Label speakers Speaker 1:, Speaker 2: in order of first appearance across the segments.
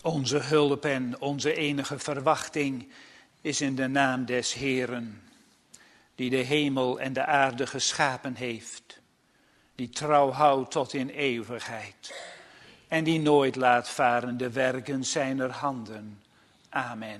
Speaker 1: Onze hulp en onze enige verwachting is in de naam des Heeren, die de hemel en de aarde geschapen heeft, die trouw houdt tot in eeuwigheid en die nooit laat varen de werken zijner handen. Amen.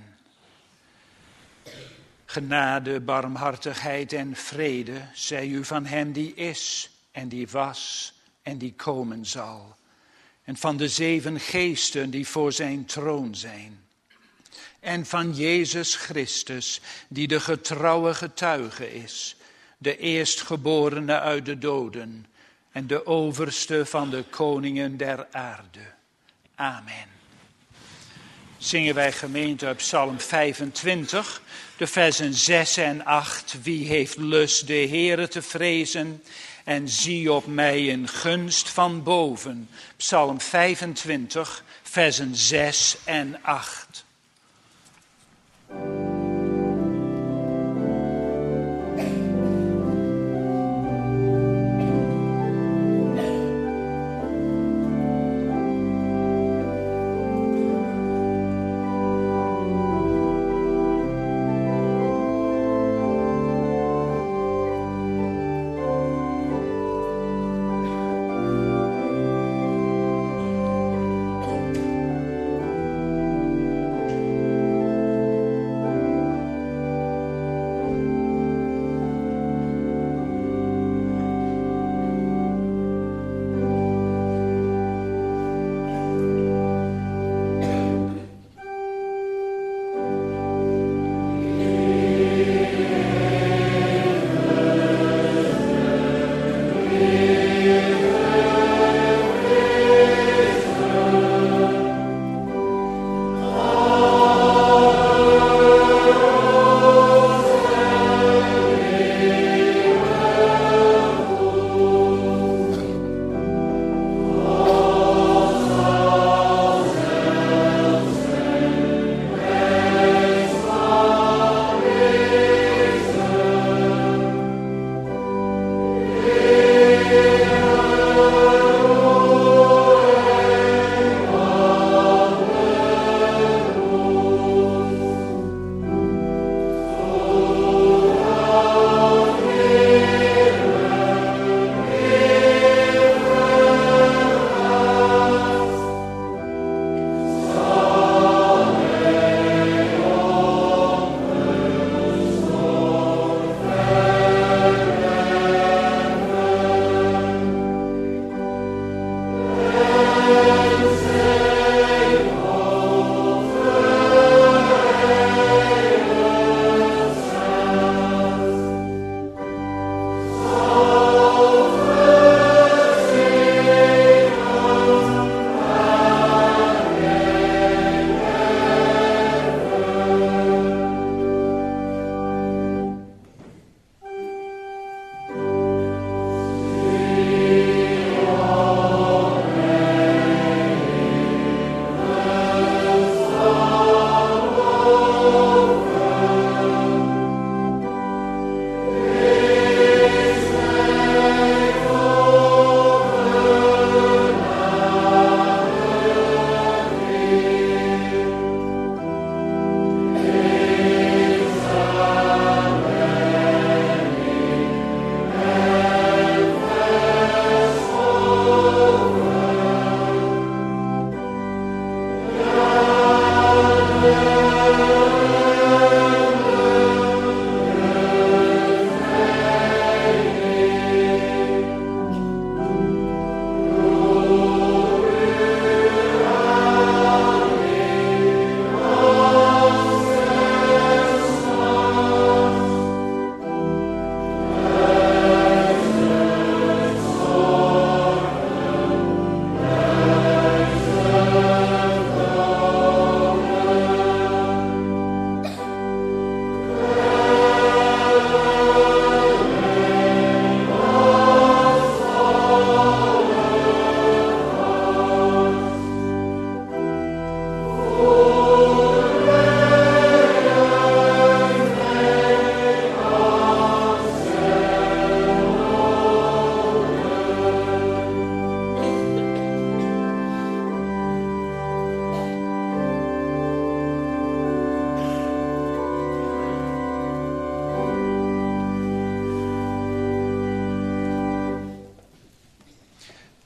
Speaker 1: Genade, barmhartigheid en vrede zij u van hem die is en die was en die komen zal. En van de 7 geesten die voor zijn troon zijn. En van Jezus Christus, die de getrouwe getuige is, de eerstgeborene uit de doden en de overste van de koningen der aarde. Amen. Zingen wij gemeente uit Psalm 25, de versen 6 en 8. Wie heeft lust de Heere te vrezen en zie op mij in gunst van boven. Psalm 25, versen 6 en 8.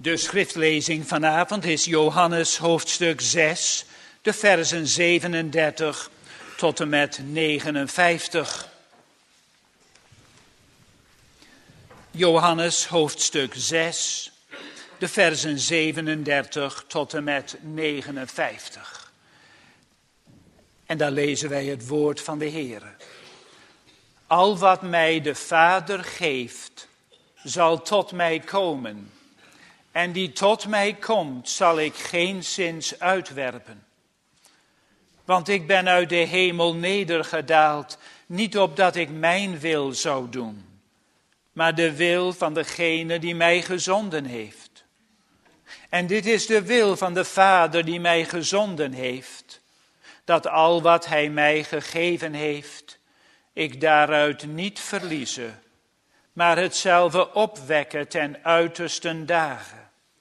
Speaker 1: De schriftlezing vanavond is Johannes hoofdstuk 6, de versen 37 tot en met 59. Johannes hoofdstuk 6, de versen 37 tot en met 59. En daar lezen wij het woord van de Heere. Al wat mij de Vader geeft, zal tot mij komen. En die tot mij komt, zal ik geenszins uitwerpen. Want ik ben uit de hemel nedergedaald, niet opdat ik mijn wil zou doen, maar de wil van degene die mij gezonden heeft. En dit is de wil van de Vader die mij gezonden heeft, dat al wat hij mij gegeven heeft, ik daaruit niet verlieze, maar hetzelfde opwekken ten uitersten dagen.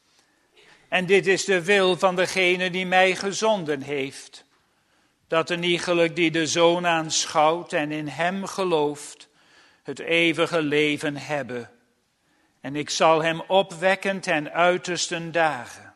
Speaker 1: En dit is de wil van degene die mij gezonden heeft, dat een iegelijk die de Zoon aanschouwt en in hem gelooft, het eeuwige leven hebben. En ik zal hem opwekken ten uitersten dagen.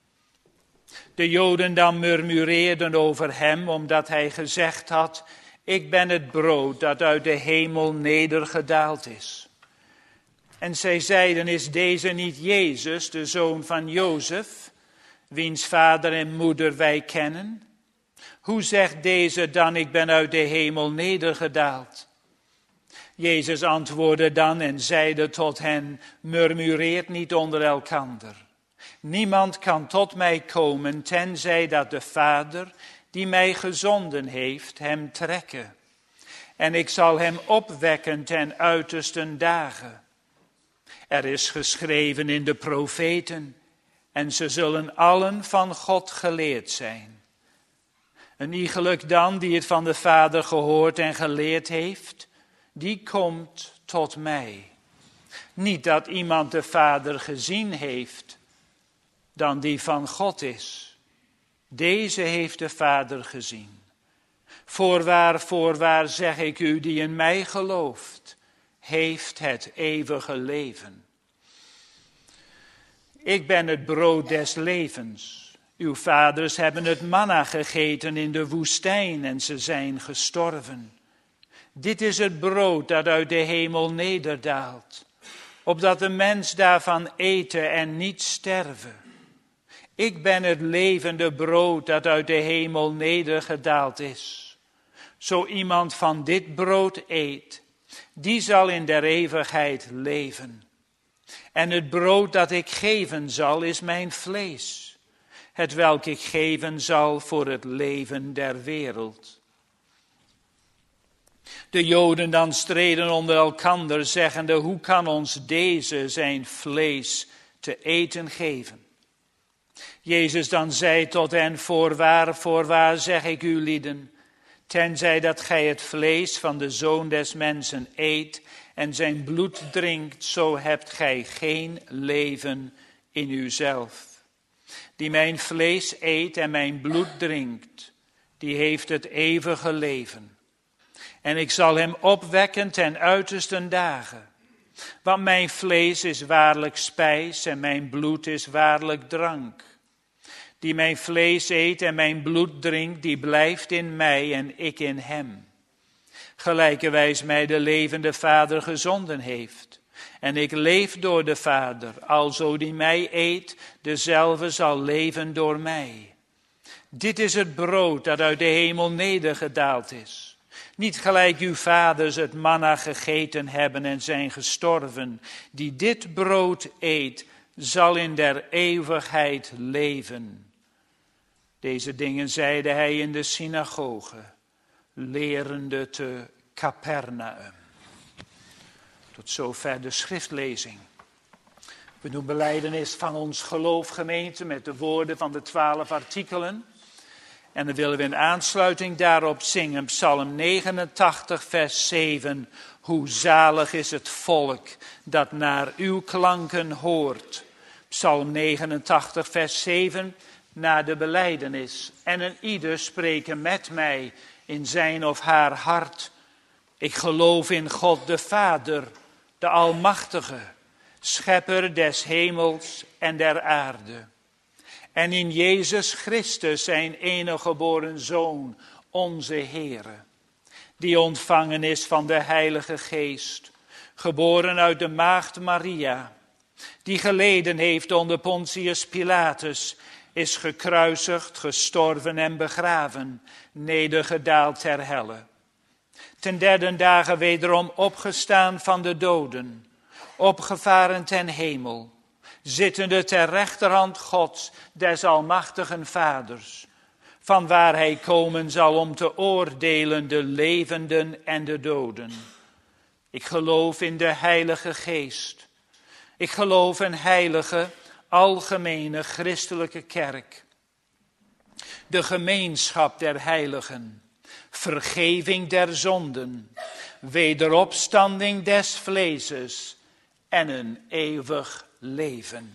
Speaker 1: De Joden dan murmureerden over hem, omdat hij gezegd had, ik ben het brood dat uit de hemel nedergedaald is. En zij zeiden, is deze niet Jezus, de zoon van Jozef, wiens vader en moeder wij kennen? Hoe zegt deze dan, ik ben uit de hemel nedergedaald? Jezus antwoordde dan en zeide tot hen, murmureert niet onder elkander. Niemand kan tot mij komen, tenzij dat de Vader, die mij gezonden heeft, hem trekke. En ik zal hem opwekken ten uitersten dagen. Er is geschreven in de profeten, en ze zullen allen van God geleerd zijn. Een iegelijk dan die het van de Vader gehoord en geleerd heeft, die komt tot mij. Niet dat iemand de Vader gezien heeft, dan die van God is. Deze heeft de Vader gezien. Voorwaar zeg ik u, die in mij gelooft, heeft het eeuwige leven. Ik ben het brood des levens. Uw vaders hebben het manna gegeten in de woestijn en ze zijn gestorven. Dit is het brood dat uit de hemel nederdaalt, opdat de mens daarvan eten en niet sterven. Ik ben het levende brood dat uit de hemel nedergedaald is. Zo iemand van dit brood eet, die zal in der eeuwigheid leven. En het brood dat ik geven zal, is mijn vlees, hetwelk ik geven zal voor het leven der wereld. De Joden dan streden onder elkander, zeggende, hoe kan ons deze zijn vlees te eten geven? Jezus dan zei tot hen, voorwaar zeg ik u lieden, tenzij dat gij het vlees van de Zoon des Mensen eet en zijn bloed drinkt, zo hebt gij geen leven in uzelf. Die mijn vlees eet en mijn bloed drinkt, die heeft het eeuwige leven. En ik zal hem opwekken ten uitersten dagen. Want mijn vlees is waarlijk spijs en mijn bloed is waarlijk drank. Die mijn vlees eet en mijn bloed drinkt, die blijft in mij en ik in hem. Gelijkerwijs mij de levende Vader gezonden heeft. En ik leef door de Vader, alzo die mij eet, dezelfde zal leven door mij. Dit is het brood dat uit de hemel nedergedaald is. Niet gelijk uw vaders het manna gegeten hebben en zijn gestorven. Die dit brood eet, zal in der eeuwigheid leven. Deze dingen zeide hij in de synagoge, lerende te Capernaum. Tot zover de schriftlezing. We doen belijdenis van ons geloof, gemeente, met de woorden van de 12 artikelen. En dan willen we in aansluiting daarop zingen, Psalm 89, vers 7. Hoe zalig is het volk dat naar uw klanken hoort. Psalm 89, vers 7, na de belijdenis. En een ieder spreken met mij in zijn of haar hart. Ik geloof in God de Vader, de Almachtige, schepper des hemels en der aarde. En in Jezus Christus, zijn enige geboren Zoon, onze Heere, die ontvangen is van de Heilige Geest, geboren uit de maagd Maria, die geleden heeft onder Pontius Pilatus, is gekruisigd, gestorven en begraven, nedergedaald ter helle. Ten derde dagen wederom opgestaan van de doden, opgevaren ten hemel, zittende ter rechterhand Gods, des almachtigen Vaders, vanwaar hij komen zal om te oordelen de levenden en de doden. Ik geloof in de Heilige Geest. Ik geloof in heilige, algemene christelijke kerk. De gemeenschap der heiligen, vergeving der zonden, wederopstanding des vleeses en een eeuwig leven.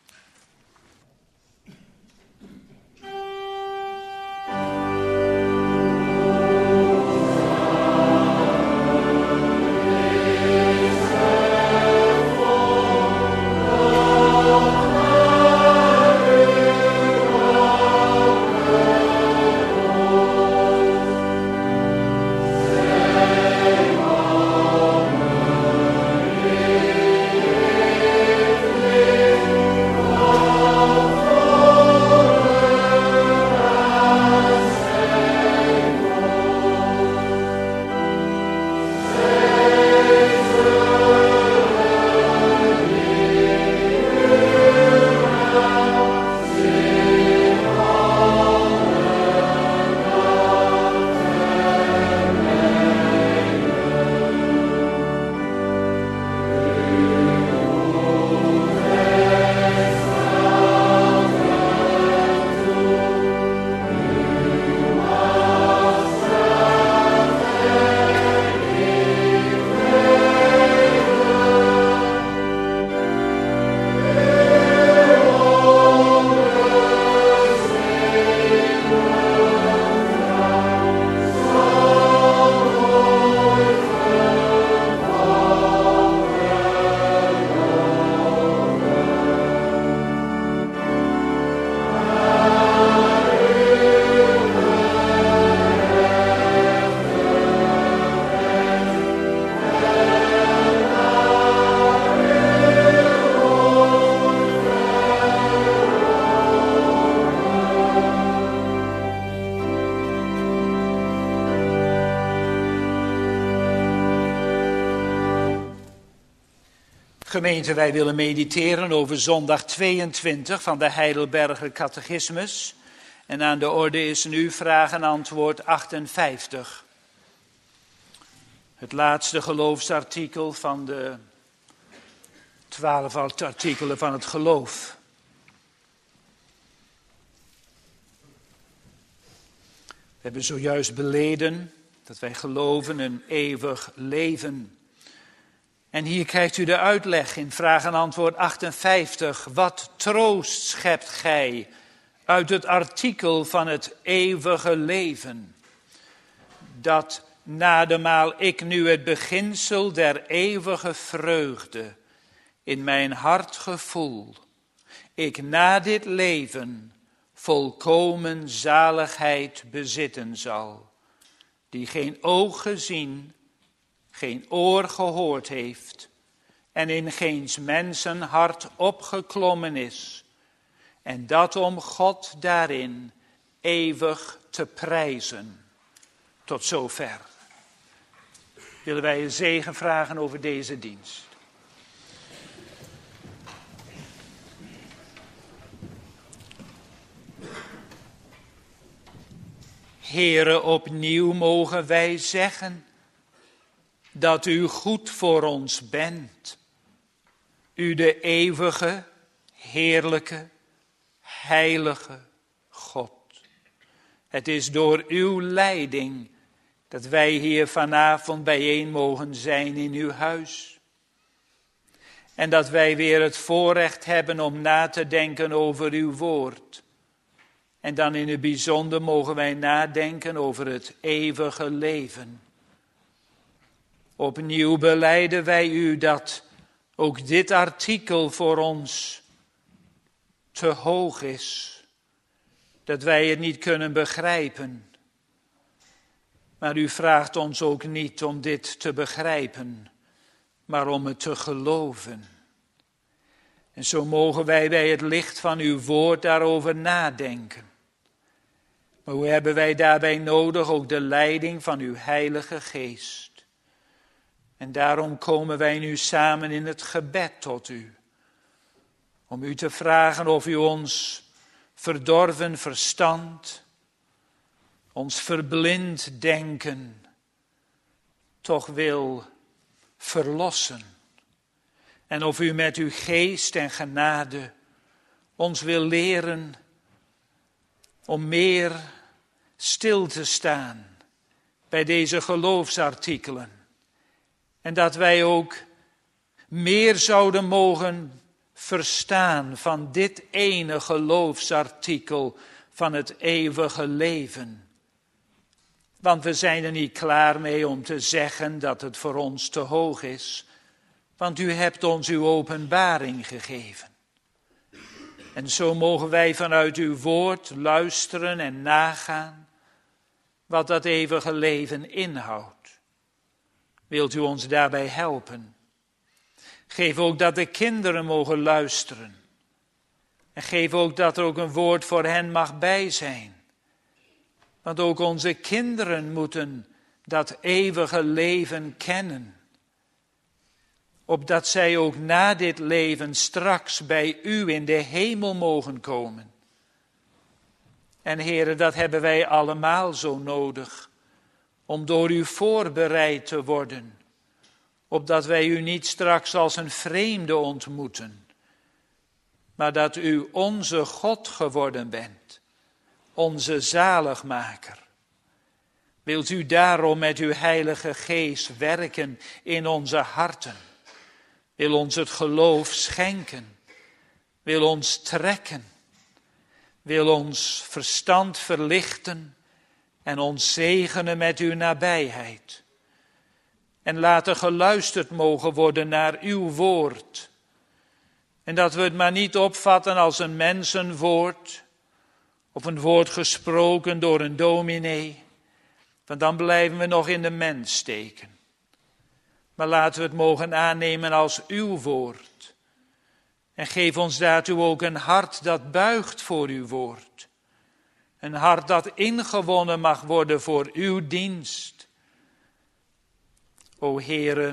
Speaker 1: Gemeente, wij willen mediteren over zondag 22 van de Heidelberger Catechismus. En aan de orde is nu vraag en antwoord 58. Het laatste geloofsartikel van de 12 artikelen van het geloof. We hebben zojuist beleden dat wij geloven een eeuwig leven. En hier krijgt u de uitleg in vraag en antwoord 58. Wat troost schept gij uit het artikel van het eeuwige leven? Dat nademaal ik nu het beginsel der eeuwige vreugde in mijn hart gevoel, ik na dit leven volkomen zaligheid bezitten zal, die geen oog gezien, geen oor gehoord heeft en in geens mensen hart opgeklommen is, en dat om God daarin eeuwig te prijzen. Tot zover. Willen wij een zegen vragen over deze dienst. Heere, opnieuw mogen wij zeggen dat u goed voor ons bent. U de eeuwige, heerlijke, heilige God. Het is door uw leiding dat wij hier vanavond bijeen mogen zijn in uw huis. En dat wij weer het voorrecht hebben om na te denken over uw woord. En dan in het bijzonder mogen wij nadenken over het eeuwige leven. Opnieuw belijden wij u dat ook dit artikel voor ons te hoog is, dat wij het niet kunnen begrijpen. Maar u vraagt ons ook niet om dit te begrijpen, maar om het te geloven. En zo mogen wij bij het licht van uw woord daarover nadenken. Maar hoe hebben wij daarbij nodig ook de leiding van uw Heilige Geest? En daarom komen wij nu samen in het gebed tot u. Om u te vragen of u ons verdorven verstand, ons verblind denken, toch wil verlossen. En of u met uw geest en genade ons wil leren om meer stil te staan bij deze geloofsartikelen. En dat wij ook meer zouden mogen verstaan van dit ene geloofsartikel van het eeuwige leven. Want we zijn er niet klaar mee om te zeggen dat het voor ons te hoog is. Want u hebt ons uw openbaring gegeven. En zo mogen wij vanuit uw woord luisteren en nagaan wat dat eeuwige leven inhoudt. Wilt u ons daarbij helpen? Geef ook dat de kinderen mogen luisteren. En geef ook dat er ook een woord voor hen mag bij zijn. Want ook onze kinderen moeten dat eeuwige leven kennen. Opdat zij ook na dit leven straks bij u in de hemel mogen komen. En Heere, dat hebben wij allemaal zo nodig. Om door u voorbereid te worden. Opdat wij u niet straks als een vreemde ontmoeten. Maar dat u onze God geworden bent. Onze zaligmaker. Wilt u daarom met uw Heilige Geest werken in onze harten. Wil ons het geloof schenken. Wil ons trekken. Wil ons verstand verlichten. En ons zegenen met uw nabijheid. En laat er geluisterd mogen worden naar uw woord. En dat we het maar niet opvatten als een mensenwoord. Of een woord gesproken door een dominee. Want dan blijven we nog in de mens steken. Maar laten we het mogen aannemen als uw woord. En geef ons daartoe ook een hart dat buigt voor uw woord. Een hart dat ingewonnen mag worden voor uw dienst. O Heere,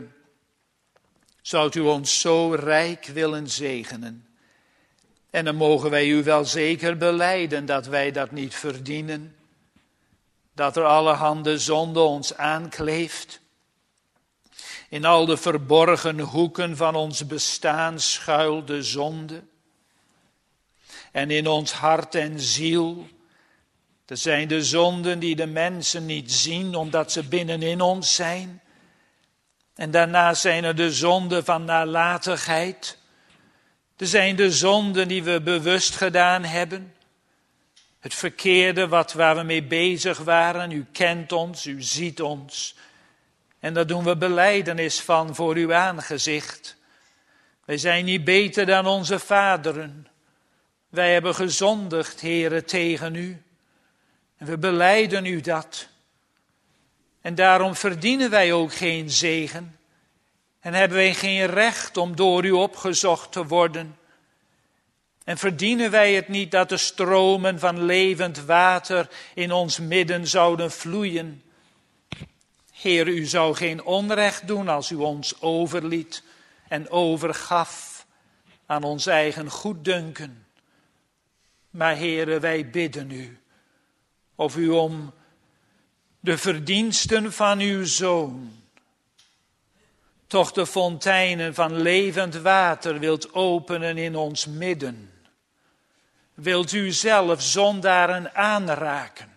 Speaker 1: zou u ons zo rijk willen zegenen. En dan mogen wij u wel zeker belijden dat wij dat niet verdienen. Dat er allerhande zonde ons aankleeft. In al de verborgen hoeken van ons bestaan schuilt de zonde. En in ons hart en ziel, er zijn de zonden die de mensen niet zien omdat ze binnenin ons zijn. En daarna zijn er de zonden van nalatigheid. Er zijn de zonden die we bewust gedaan hebben. Het verkeerde waar we mee bezig waren. U kent ons, u ziet ons. En daar doen we belijdenis van voor uw aangezicht. Wij zijn niet beter dan onze vaderen. Wij hebben gezondigd, Heere, tegen u. En we belijden u dat. En daarom verdienen wij ook geen zegen. En hebben wij geen recht om door u opgezocht te worden. En verdienen wij het niet dat de stromen van levend water in ons midden zouden vloeien. Heer, u zou geen onrecht doen als u ons overliet en overgaf aan ons eigen goeddunken. Maar Heere, wij bidden u of u om de verdiensten van uw Zoon toch de fonteinen van levend water wilt openen in ons midden. Wilt u zelf zondaren aanraken?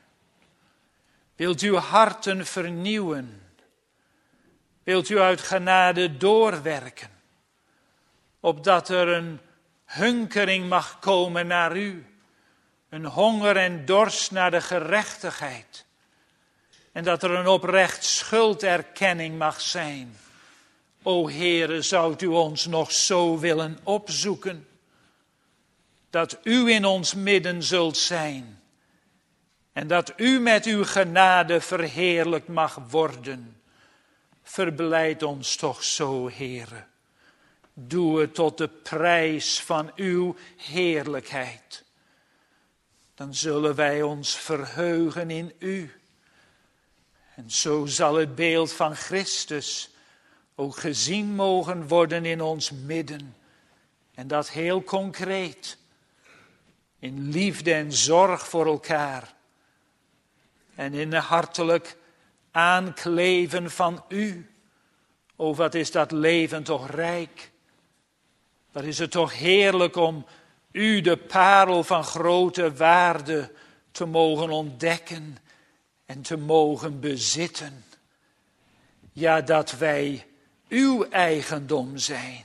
Speaker 1: Wilt u harten vernieuwen? Wilt u uit genade doorwerken? Opdat er een hunkering mag komen naar u. Een honger en dorst naar de gerechtigheid. En dat er een oprecht schulderkenning mag zijn. O Heere, zou u ons nog zo willen opzoeken, dat u in ons midden zult zijn en dat u met uw genade verheerlijkt mag worden. Verblijd ons toch zo, Heere. Doe het tot de prijs van uw heerlijkheid. Dan zullen wij ons verheugen in u. En zo zal het beeld van Christus ook gezien mogen worden in ons midden. En dat heel concreet. In liefde en zorg voor elkaar. En in een hartelijk aankleven van u. O, wat is dat leven toch rijk. Wat is het toch heerlijk om u, de parel van grote waarde, te mogen ontdekken en te mogen bezitten. Ja, dat wij uw eigendom zijn.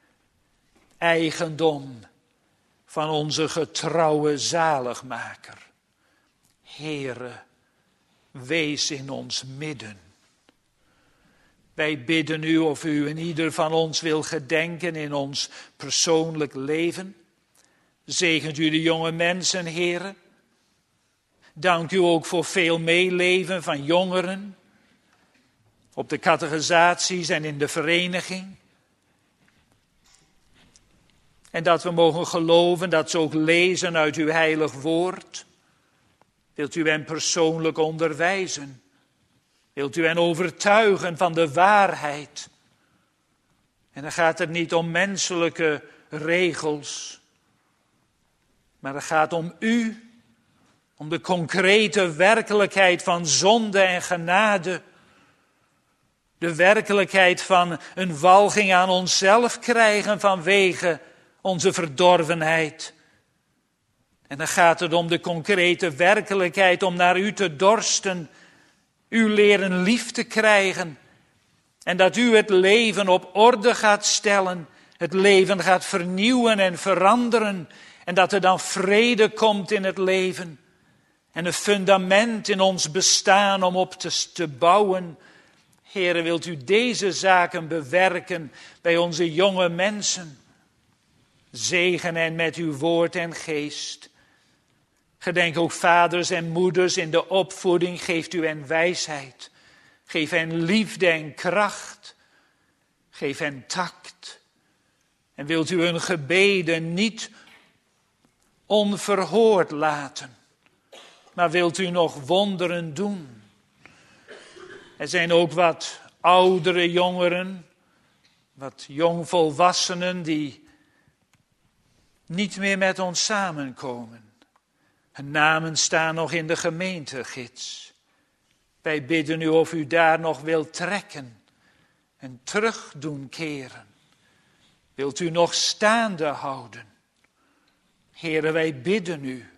Speaker 1: Eigendom van onze getrouwe zaligmaker. Heere, wees in ons midden. Wij bidden u of u in ieder van ons wil gedenken in ons persoonlijk leven. Zegent u de jonge mensen, Heere. Dank u ook voor veel meeleven van jongeren. Op de catechisaties en in de vereniging. En dat we mogen geloven dat ze ook lezen uit uw heilig woord. Wilt u hen persoonlijk onderwijzen? Wilt u hen overtuigen van de waarheid? En dan gaat het niet om menselijke regels. Maar het gaat om u. Om de concrete werkelijkheid van zonde en genade. De werkelijkheid van een walging aan onszelf krijgen vanwege onze verdorvenheid. En dan gaat het om de concrete werkelijkheid om naar u te dorsten. U leren lief te krijgen. En dat u het leven op orde gaat stellen. Het leven gaat vernieuwen en veranderen. En dat er dan vrede komt in het leven. En een fundament in ons bestaan om op te bouwen. Heere, wilt u deze zaken bewerken bij onze jonge mensen? Zegen hen met uw woord en geest. Gedenk ook vaders en moeders in de opvoeding. Geeft u hen wijsheid. Geef hen liefde en kracht. Geef hen tact. En wilt u hun gebeden niet onverhoord laten. Maar wilt u nog wonderen doen. Er zijn ook wat oudere jongeren. Wat jongvolwassenen die niet meer met ons samenkomen. Hun namen staan nog in de gemeentegids. Wij bidden u of u daar nog wilt trekken en terug doen keren. Wilt u nog staande houden? Heere, wij bidden u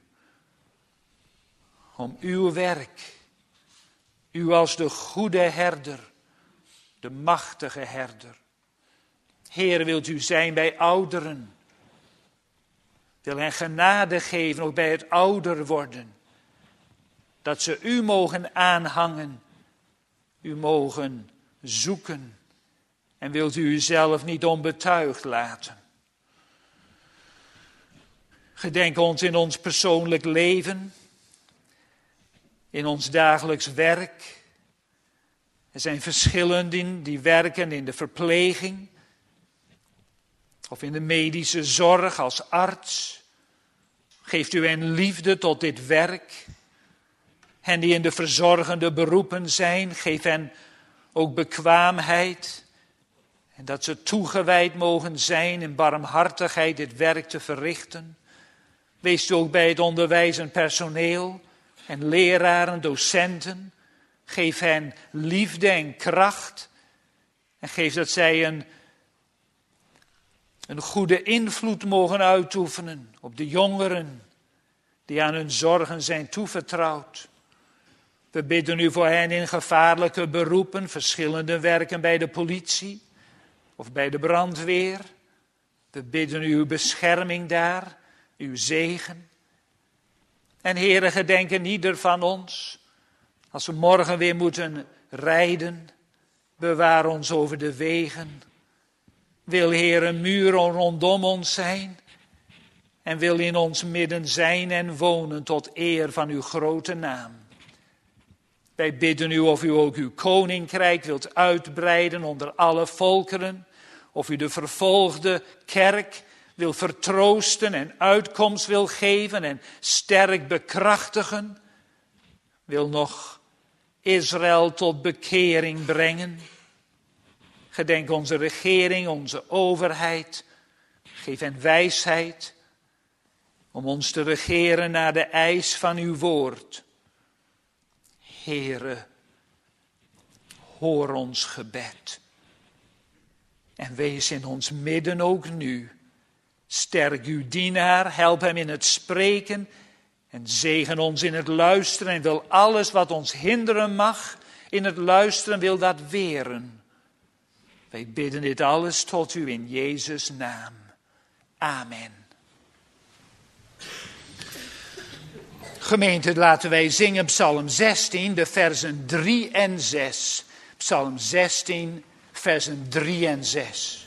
Speaker 1: om uw werk. U als de goede herder, de machtige herder. Heere, wilt u zijn bij ouderen? Wil hen genade geven, ook bij het ouder worden. Dat ze u mogen aanhangen, u mogen zoeken. En wilt u uzelf niet onbetuigd laten. Gedenk ons in ons persoonlijk leven, in ons dagelijks werk. Er zijn verschillen die werken in de verpleging of in de medische zorg als arts. Geeft u hen liefde tot dit werk. Hen die in de verzorgende beroepen zijn, geef hen ook bekwaamheid. En dat ze toegewijd mogen zijn in barmhartigheid dit werk te verrichten. Wees u ook bij het onderwijzend personeel en leraren, docenten. Geef hen liefde en kracht. En geef dat zij een goede invloed mogen uitoefenen op de jongeren die aan hun zorgen zijn toevertrouwd. We bidden u voor hen in gevaarlijke beroepen, verschillende werken bij de politie of bij de brandweer. We bidden u uw bescherming daar, uw zegen. En Heere, gedenk aan ieder van ons, als we morgen weer moeten rijden, Bewaar ons over de wegen. Wil, Heer, een muur rondom ons zijn. En wil in ons midden zijn en wonen tot eer van uw grote naam. Wij bidden u of u ook uw koninkrijk wilt uitbreiden onder alle volkeren. Of u de vervolgde kerk wil vertroosten en uitkomst wil geven en sterk bekrachtigen. Wil nog Israël tot bekering brengen. Gedenk onze regering, onze overheid. Geef hen wijsheid om ons te regeren naar de eis van uw woord. Heere, hoor ons gebed. En wees in ons midden ook nu. Sterk uw dienaar, help hem in het spreken en zegen ons in het luisteren. En wil alles wat ons hinderen mag in het luisteren, wil dat weren. Wij bidden dit alles tot u in Jezus' naam. Amen. Gemeente, laten wij zingen Psalm 16, de versen 3 en 6. Psalm 16, versen 3 en 6.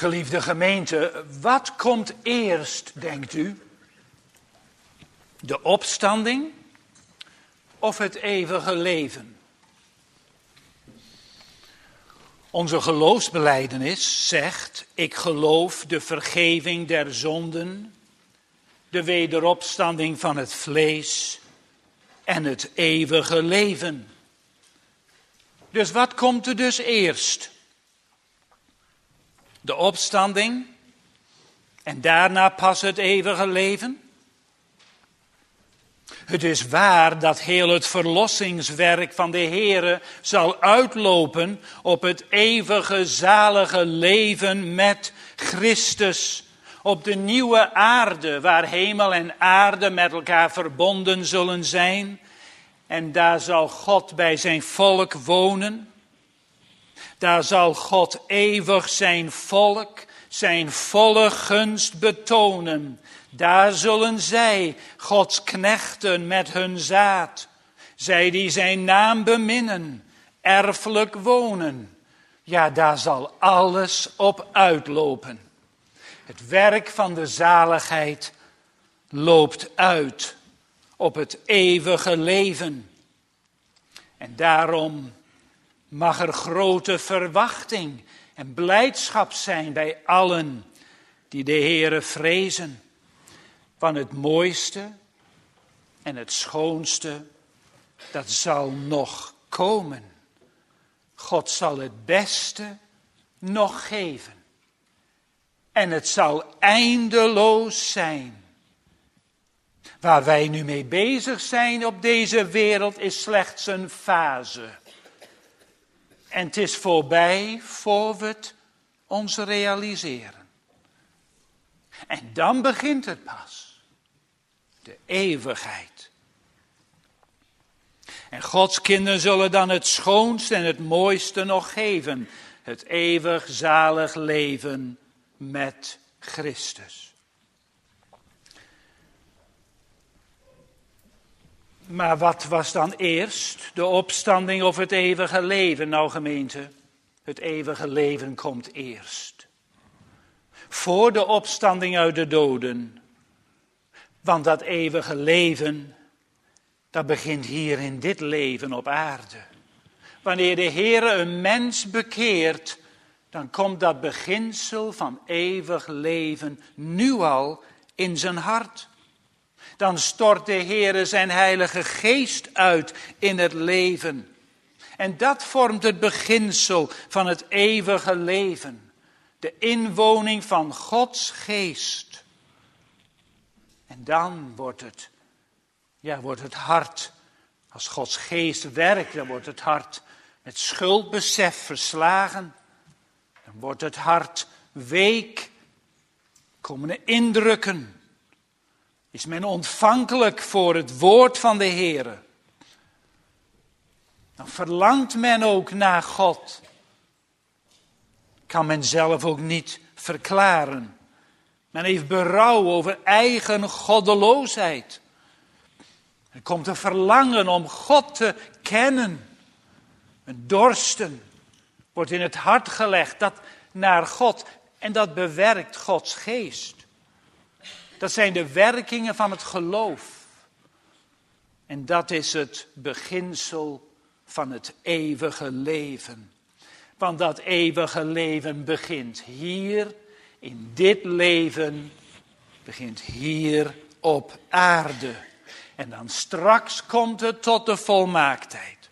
Speaker 1: Geliefde gemeente, wat komt eerst, denkt u? De opstanding of het eeuwige leven? Onze geloofsbelijdenis zegt: ik geloof de vergeving der zonden, de wederopstanding van het vlees en het eeuwige leven. Dus wat komt er dus eerst? De opstanding en daarna pas het eeuwige leven? Het is waar dat heel het verlossingswerk van de Heere zal uitlopen op het eeuwige zalige leven met Christus. Op de nieuwe aarde waar hemel en aarde met elkaar verbonden zullen zijn. En daar zal God bij zijn volk wonen. Daar zal God eeuwig zijn volk, zijn volle gunst betonen. Daar zullen zij, Gods knechten met hun zaad, zij die zijn naam beminnen, erfelijk wonen. Ja, daar zal alles op uitlopen. Het werk van de zaligheid loopt uit op het eeuwige leven. En daarom mag er grote verwachting en blijdschap zijn bij allen die de Heere vrezen. Van het mooiste en het schoonste, dat zal nog komen. God zal het beste nog geven. En het zal eindeloos zijn. Waar wij nu mee bezig zijn op deze wereld is slechts een fase. En het is voorbij voor we het ons realiseren. En dan begint het pas. De eeuwigheid. En Gods kinderen zullen dan het schoonste en het mooiste nog geven. Het eeuwig zalig leven met Christus. Maar wat was dan eerst? De opstanding of het eeuwige leven? Nou gemeente, het eeuwige leven komt eerst. Voor de opstanding uit de doden. Want dat eeuwige leven, dat begint hier in dit leven op aarde. Wanneer de Heere een mens bekeert, dan komt dat beginsel van eeuwig leven nu al in zijn hart. Dan stort de Heere zijn Heilige Geest uit in het leven. En dat vormt het beginsel van het eeuwige leven. De inwoning van Gods Geest. En dan wordt het hart, als Gods Geest werkt, dan wordt het hart met schuldbesef verslagen. Dan wordt het hart week, komen er indrukken. Is men ontvankelijk voor het woord van de Heere. Dan verlangt men ook naar God. Kan men zelf ook niet verklaren. Men heeft berouw over eigen goddeloosheid. Er komt een verlangen om God te kennen. Een dorsten wordt in het hart gelegd dat naar God. En dat bewerkt Gods geest. Dat zijn de werkingen van het geloof. En dat is het beginsel van het eeuwige leven. Want dat eeuwige leven begint hier, in dit leven, begint hier op aarde. En dan straks komt het tot de volmaaktheid.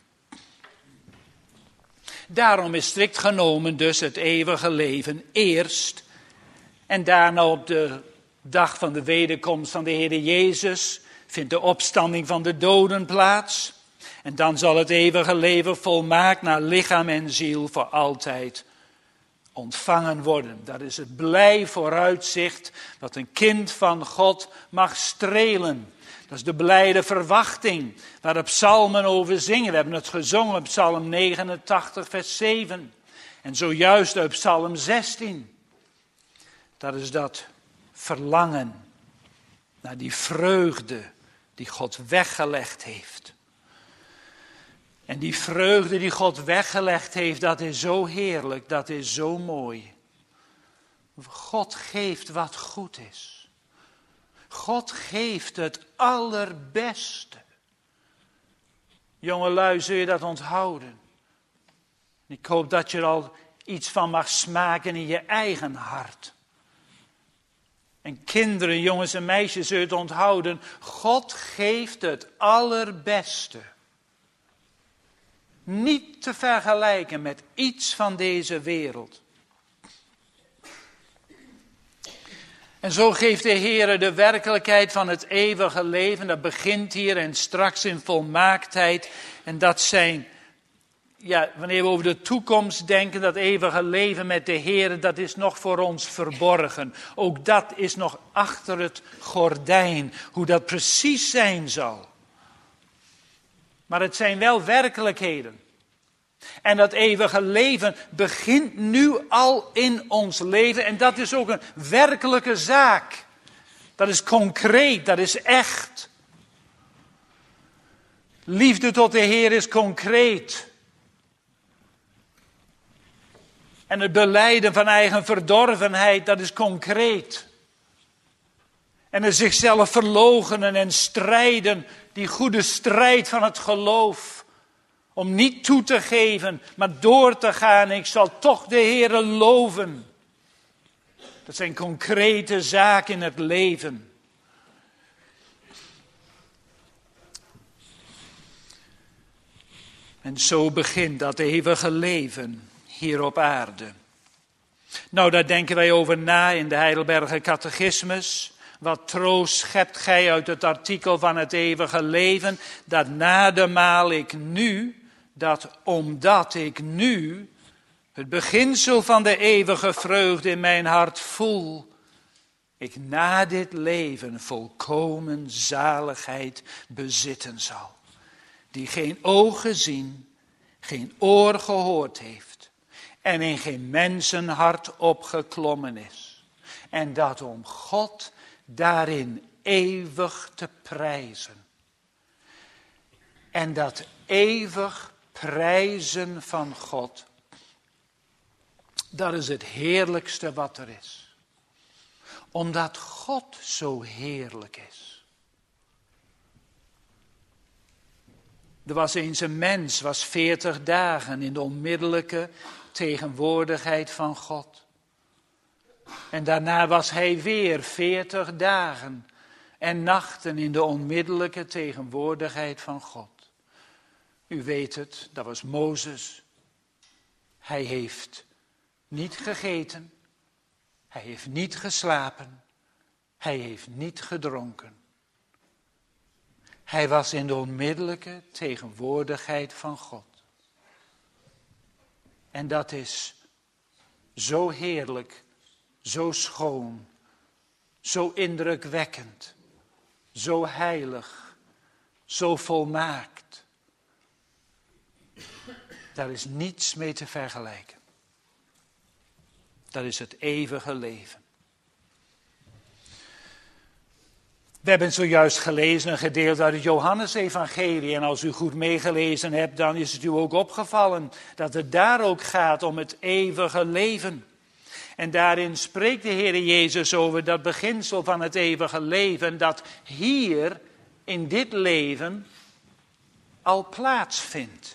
Speaker 1: Daarom is strikt genomen dus het eeuwige leven eerst. En daarna op de dag van de wederkomst van de Heer Jezus vindt de opstanding van de doden plaats. En dan zal het eeuwige leven volmaakt naar lichaam en ziel voor altijd ontvangen worden. Dat is het blij vooruitzicht dat een kind van God mag strelen. Dat is de blijde verwachting waar de psalmen over zingen. We hebben het gezongen op psalm 89 vers 7. En zojuist uit psalm 16. Dat is dat verlangen naar die vreugde die God weggelegd heeft. En die vreugde die God weggelegd heeft, dat is zo heerlijk, dat is zo mooi. God geeft wat goed is. God geeft het allerbeste. Jongelui, zul je dat onthouden? Ik hoop dat je er al iets van mag smaken in je eigen hart. En kinderen, jongens en meisjes, zul je het onthouden. God geeft het allerbeste. Niet te vergelijken met iets van deze wereld. En zo geeft de Heer de werkelijkheid van het eeuwige leven. Dat begint hier en straks in volmaaktheid. En dat zijn, wanneer we over de toekomst denken, dat eeuwige leven met de Heer, dat is nog voor ons verborgen. Ook dat is nog achter het gordijn, hoe dat precies zijn zal. Maar het zijn wel werkelijkheden. En dat eeuwige leven begint nu al in ons leven. En dat is ook een werkelijke zaak. Dat is concreet, dat is echt. Liefde tot de Heer is concreet. En het belijden van eigen verdorvenheid, dat is concreet. En het zichzelf verloochenen en strijden, die goede strijd van het geloof. Om niet toe te geven, maar door te gaan. Ik zal toch de Heere loven. Dat zijn concrete zaken in het leven. En zo begint dat eeuwige leven hier op aarde. Nou, daar denken wij over na in de Heidelberger Catechismus. Wat troost schept gij uit het artikel van het eeuwige leven, dat nademaal ik nu, dat omdat ik nu het beginsel van de eeuwige vreugde in mijn hart voel, ik na dit leven volkomen zaligheid bezitten zal, die geen oog gezien, geen oor gehoord heeft en in geen mensenhart opgeklommen is. En dat om God daarin eeuwig te prijzen. En dat eeuwig prijzen van God, dat is het heerlijkste wat er is. Omdat God zo heerlijk is. Er was eens een mens, was 40 dagen in de onmiddellijke tegenwoordigheid van God. En daarna was hij weer 40 dagen en nachten in de onmiddellijke tegenwoordigheid van God. U weet het, dat was Mozes. Hij heeft niet gegeten, hij heeft niet geslapen, hij heeft niet gedronken. Hij was in de onmiddellijke tegenwoordigheid van God. En dat is zo heerlijk, zo schoon, zo indrukwekkend, zo heilig, zo volmaakt. Daar is niets mee te vergelijken. Dat is het eeuwige leven. We hebben zojuist gelezen een gedeelte uit het Johannesevangelie. En als u goed meegelezen hebt, dan is het u ook opgevallen dat het daar ook gaat om het eeuwige leven. En daarin spreekt de Heer Jezus over dat beginsel van het eeuwige leven, dat hier in dit leven al plaatsvindt.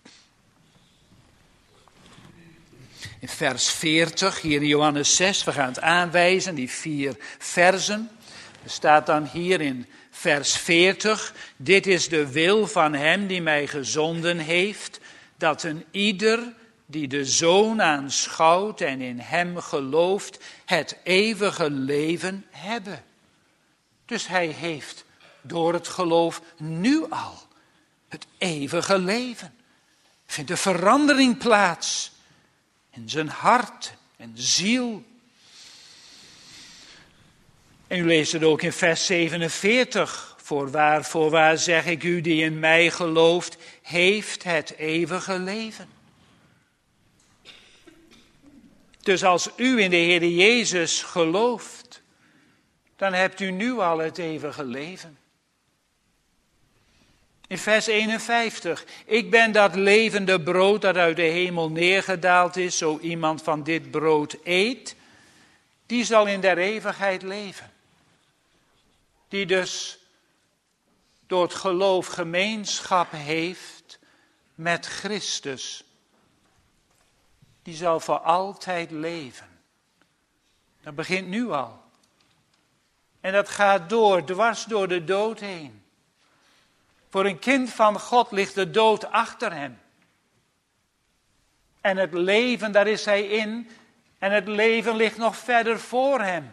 Speaker 1: In vers 40, hier in Johannes 6, we gaan het aanwijzen, die 4 versen. Er staat dan hier in vers 40, dit is de wil van hem die mij gezonden heeft, dat een ieder die de Zoon aanschouwt en in hem gelooft, het eeuwige leven hebben. Dus hij heeft door het geloof nu al het eeuwige leven. Er vindt een verandering plaats in zijn hart en ziel. En u leest het ook in vers 47. Voorwaar zeg ik u die in mij gelooft, heeft het eeuwige leven. Dus als u in de Heer Jezus gelooft, dan hebt u nu al het eeuwige leven. In vers 51, ik ben dat levende brood dat uit de hemel neergedaald is, zo iemand van dit brood eet, die zal in der eeuwigheid leven. Die dus door het geloof gemeenschap heeft met Christus. Die zal voor altijd leven. Dat begint nu al. En dat gaat door, dwars door de dood heen. Voor een kind van God ligt de dood achter hem. En het leven, daar is hij in. En het leven ligt nog verder voor hem.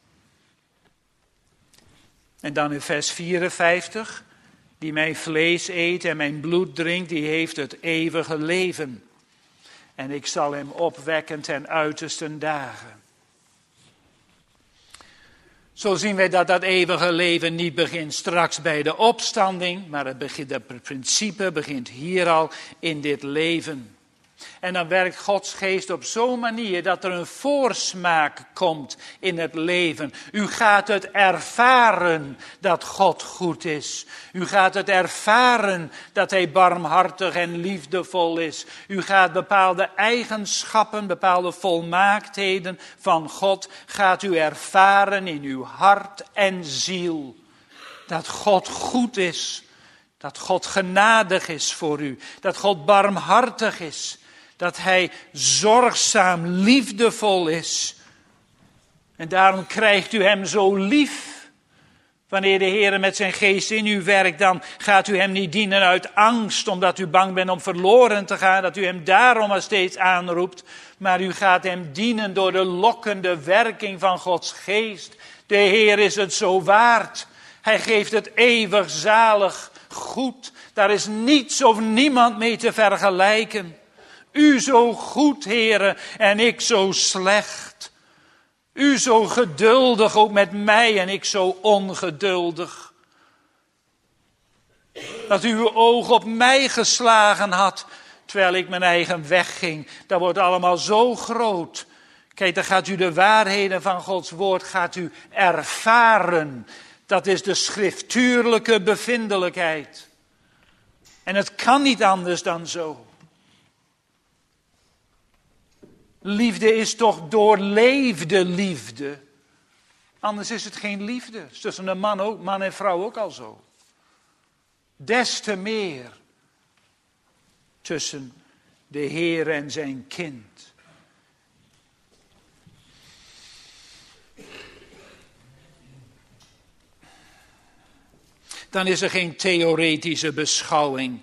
Speaker 1: En dan in vers 54. Die mijn vlees eet en mijn bloed drinkt, die heeft het eeuwige leven. En ik zal hem opwekken ten uiterste dagen. Zo zien wij dat dat eeuwige leven niet begint straks bij de opstanding, maar het principe begint hier al in dit leven. En dan werkt Gods geest op zo'n manier dat er een voorsmaak komt in het leven. U gaat het ervaren dat God goed is. U gaat het ervaren dat hij barmhartig en liefdevol is. U gaat bepaalde eigenschappen, bepaalde volmaaktheden van God, gaat u ervaren in uw hart en ziel. Dat God goed is, dat God genadig is voor u, dat God barmhartig is. Dat hij zorgzaam, liefdevol is. En daarom krijgt u hem zo lief. Wanneer de Heer met zijn geest in u werkt, dan gaat u hem niet dienen uit angst, omdat u bang bent om verloren te gaan, dat u hem daarom maar steeds aanroept. Maar u gaat hem dienen door de lokkende werking van Gods geest. De Heer is het zo waard. Hij geeft het eeuwig zalig goed. Daar is niets of niemand mee te vergelijken. U zo goed, Heere, en ik zo slecht. U zo geduldig ook met mij en ik zo ongeduldig. Dat u uw oog op mij geslagen had, terwijl ik mijn eigen weg ging. Dat wordt allemaal zo groot. Kijk, dan gaat u de waarheden van Gods woord gaat u ervaren. Dat is de schriftuurlijke bevindelijkheid. En het kan niet anders dan zo. Liefde is toch doorleefde liefde. Anders is het geen liefde. Het is tussen een man en vrouw ook al zo. Des te meer tussen de Heer en zijn kind. Dan is er geen theoretische beschouwing.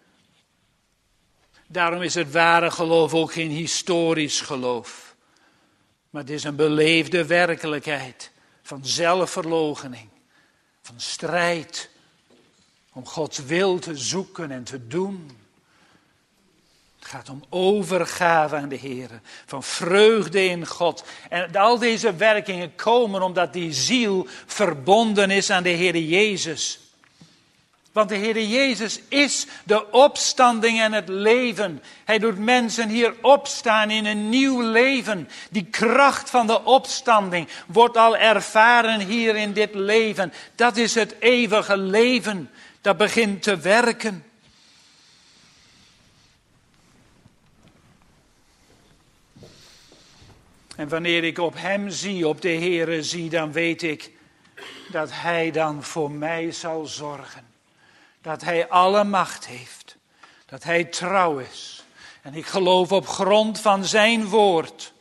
Speaker 1: Daarom is het ware geloof ook geen historisch geloof. Maar het is een beleefde werkelijkheid van zelfverloochening, van strijd, om Gods wil te zoeken en te doen. Het gaat om overgave aan de Heer, van vreugde in God. En al deze werkingen komen omdat die ziel verbonden is aan de Heer Jezus. Want de Heer Jezus is de opstanding en het leven. Hij doet mensen hier opstaan in een nieuw leven. Die kracht van de opstanding wordt al ervaren hier in dit leven. Dat is het eeuwige leven. Dat begint te werken. En wanneer ik op hem zie, op de Heere zie, dan weet ik dat hij dan voor mij zal zorgen. Dat hij alle macht heeft. Dat hij trouw is. En ik geloof op grond van zijn woord.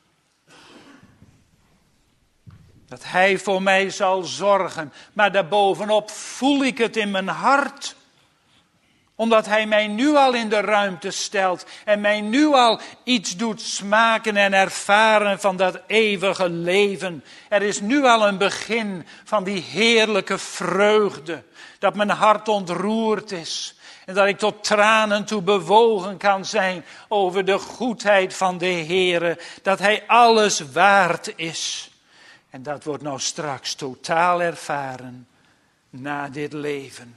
Speaker 1: Dat hij voor mij zal zorgen. Maar daarbovenop voel ik het in mijn hart. Omdat hij mij nu al in de ruimte stelt. En mij nu al iets doet smaken en ervaren van dat eeuwige leven. Er is nu al een begin van die heerlijke vreugde. Dat mijn hart ontroerd is. En dat ik tot tranen toe bewogen kan zijn over de goedheid van de Heere. Dat hij alles waard is. En dat wordt nou straks totaal ervaren na dit leven.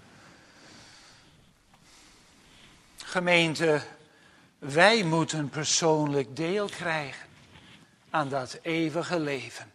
Speaker 1: Gemeente, wij moeten persoonlijk deel krijgen aan dat eeuwige leven.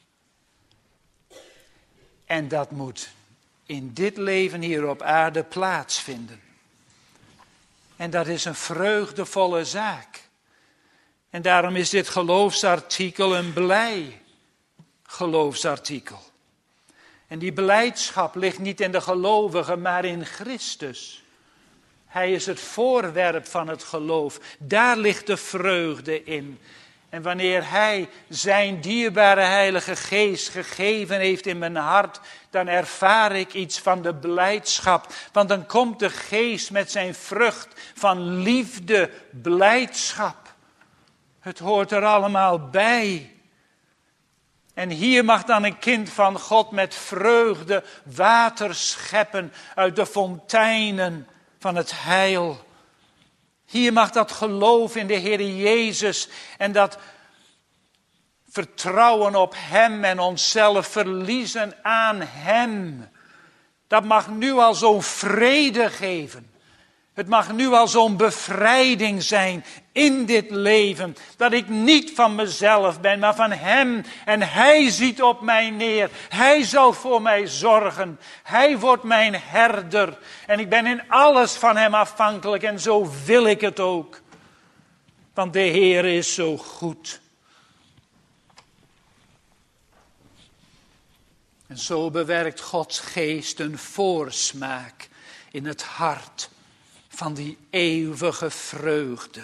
Speaker 1: En dat moet in dit leven hier op aarde plaatsvinden. En dat is een vreugdevolle zaak. En daarom is dit geloofsartikel een blij geloofsartikel. En die blijdschap ligt niet in de gelovige, maar in Christus. Hij is het voorwerp van het geloof. Daar ligt de vreugde in. En wanneer Hij zijn dierbare Heilige Geest gegeven heeft in mijn hart, dan ervaar ik iets van de blijdschap. Want dan komt de Geest met zijn vrucht van liefde, blijdschap. Het hoort er allemaal bij. En hier mag dan een kind van God met vreugde water scheppen uit de fonteinen van het heil. Hier mag dat geloof in de Heer Jezus en dat vertrouwen op Hem en onszelf verliezen aan Hem. Dat mag nu al zo'n vrede geven. Het mag nu al zo'n bevrijding zijn in dit leven. Dat ik niet van mezelf ben, maar van Hem. En Hij ziet op mij neer. Hij zal voor mij zorgen. Hij wordt mijn herder. En ik ben in alles van Hem afhankelijk. En zo wil ik het ook. Want de Heer is zo goed. En zo bewerkt Gods geest een voorsmaak in het hart van die eeuwige vreugde.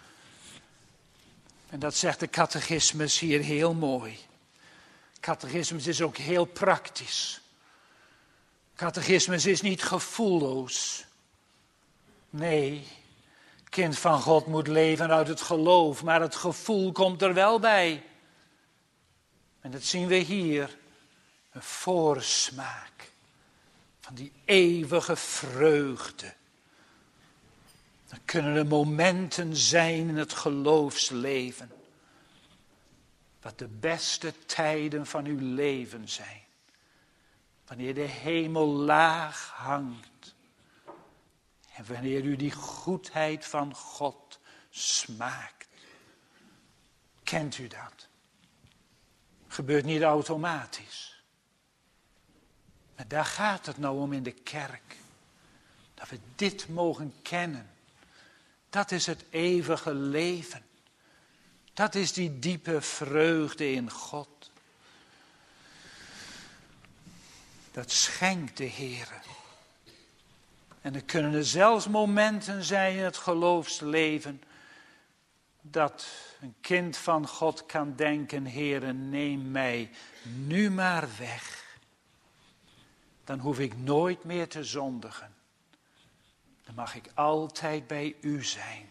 Speaker 1: En dat zegt de catechismus hier heel mooi. Catechismus is ook heel praktisch. Catechismus is niet gevoelloos. Nee, kind van God moet leven uit het geloof, maar het gevoel komt er wel bij. En dat zien we hier. Een voorsmaak van die eeuwige vreugde. Dan kunnen er momenten zijn in het geloofsleven. Wat de beste tijden van uw leven zijn. Wanneer de hemel laag hangt. En wanneer u die goedheid van God smaakt. Kent u dat? Gebeurt niet automatisch. Maar daar gaat het nou om in de kerk. Dat we dit mogen kennen. Dat is het eeuwige leven. Dat is die diepe vreugde in God. Dat schenkt de Heere. En er kunnen er zelfs momenten zijn in het geloofsleven dat een kind van God kan denken, Heere, neem mij nu maar weg. Dan hoef ik nooit meer te zondigen. Dan mag ik altijd bij u zijn.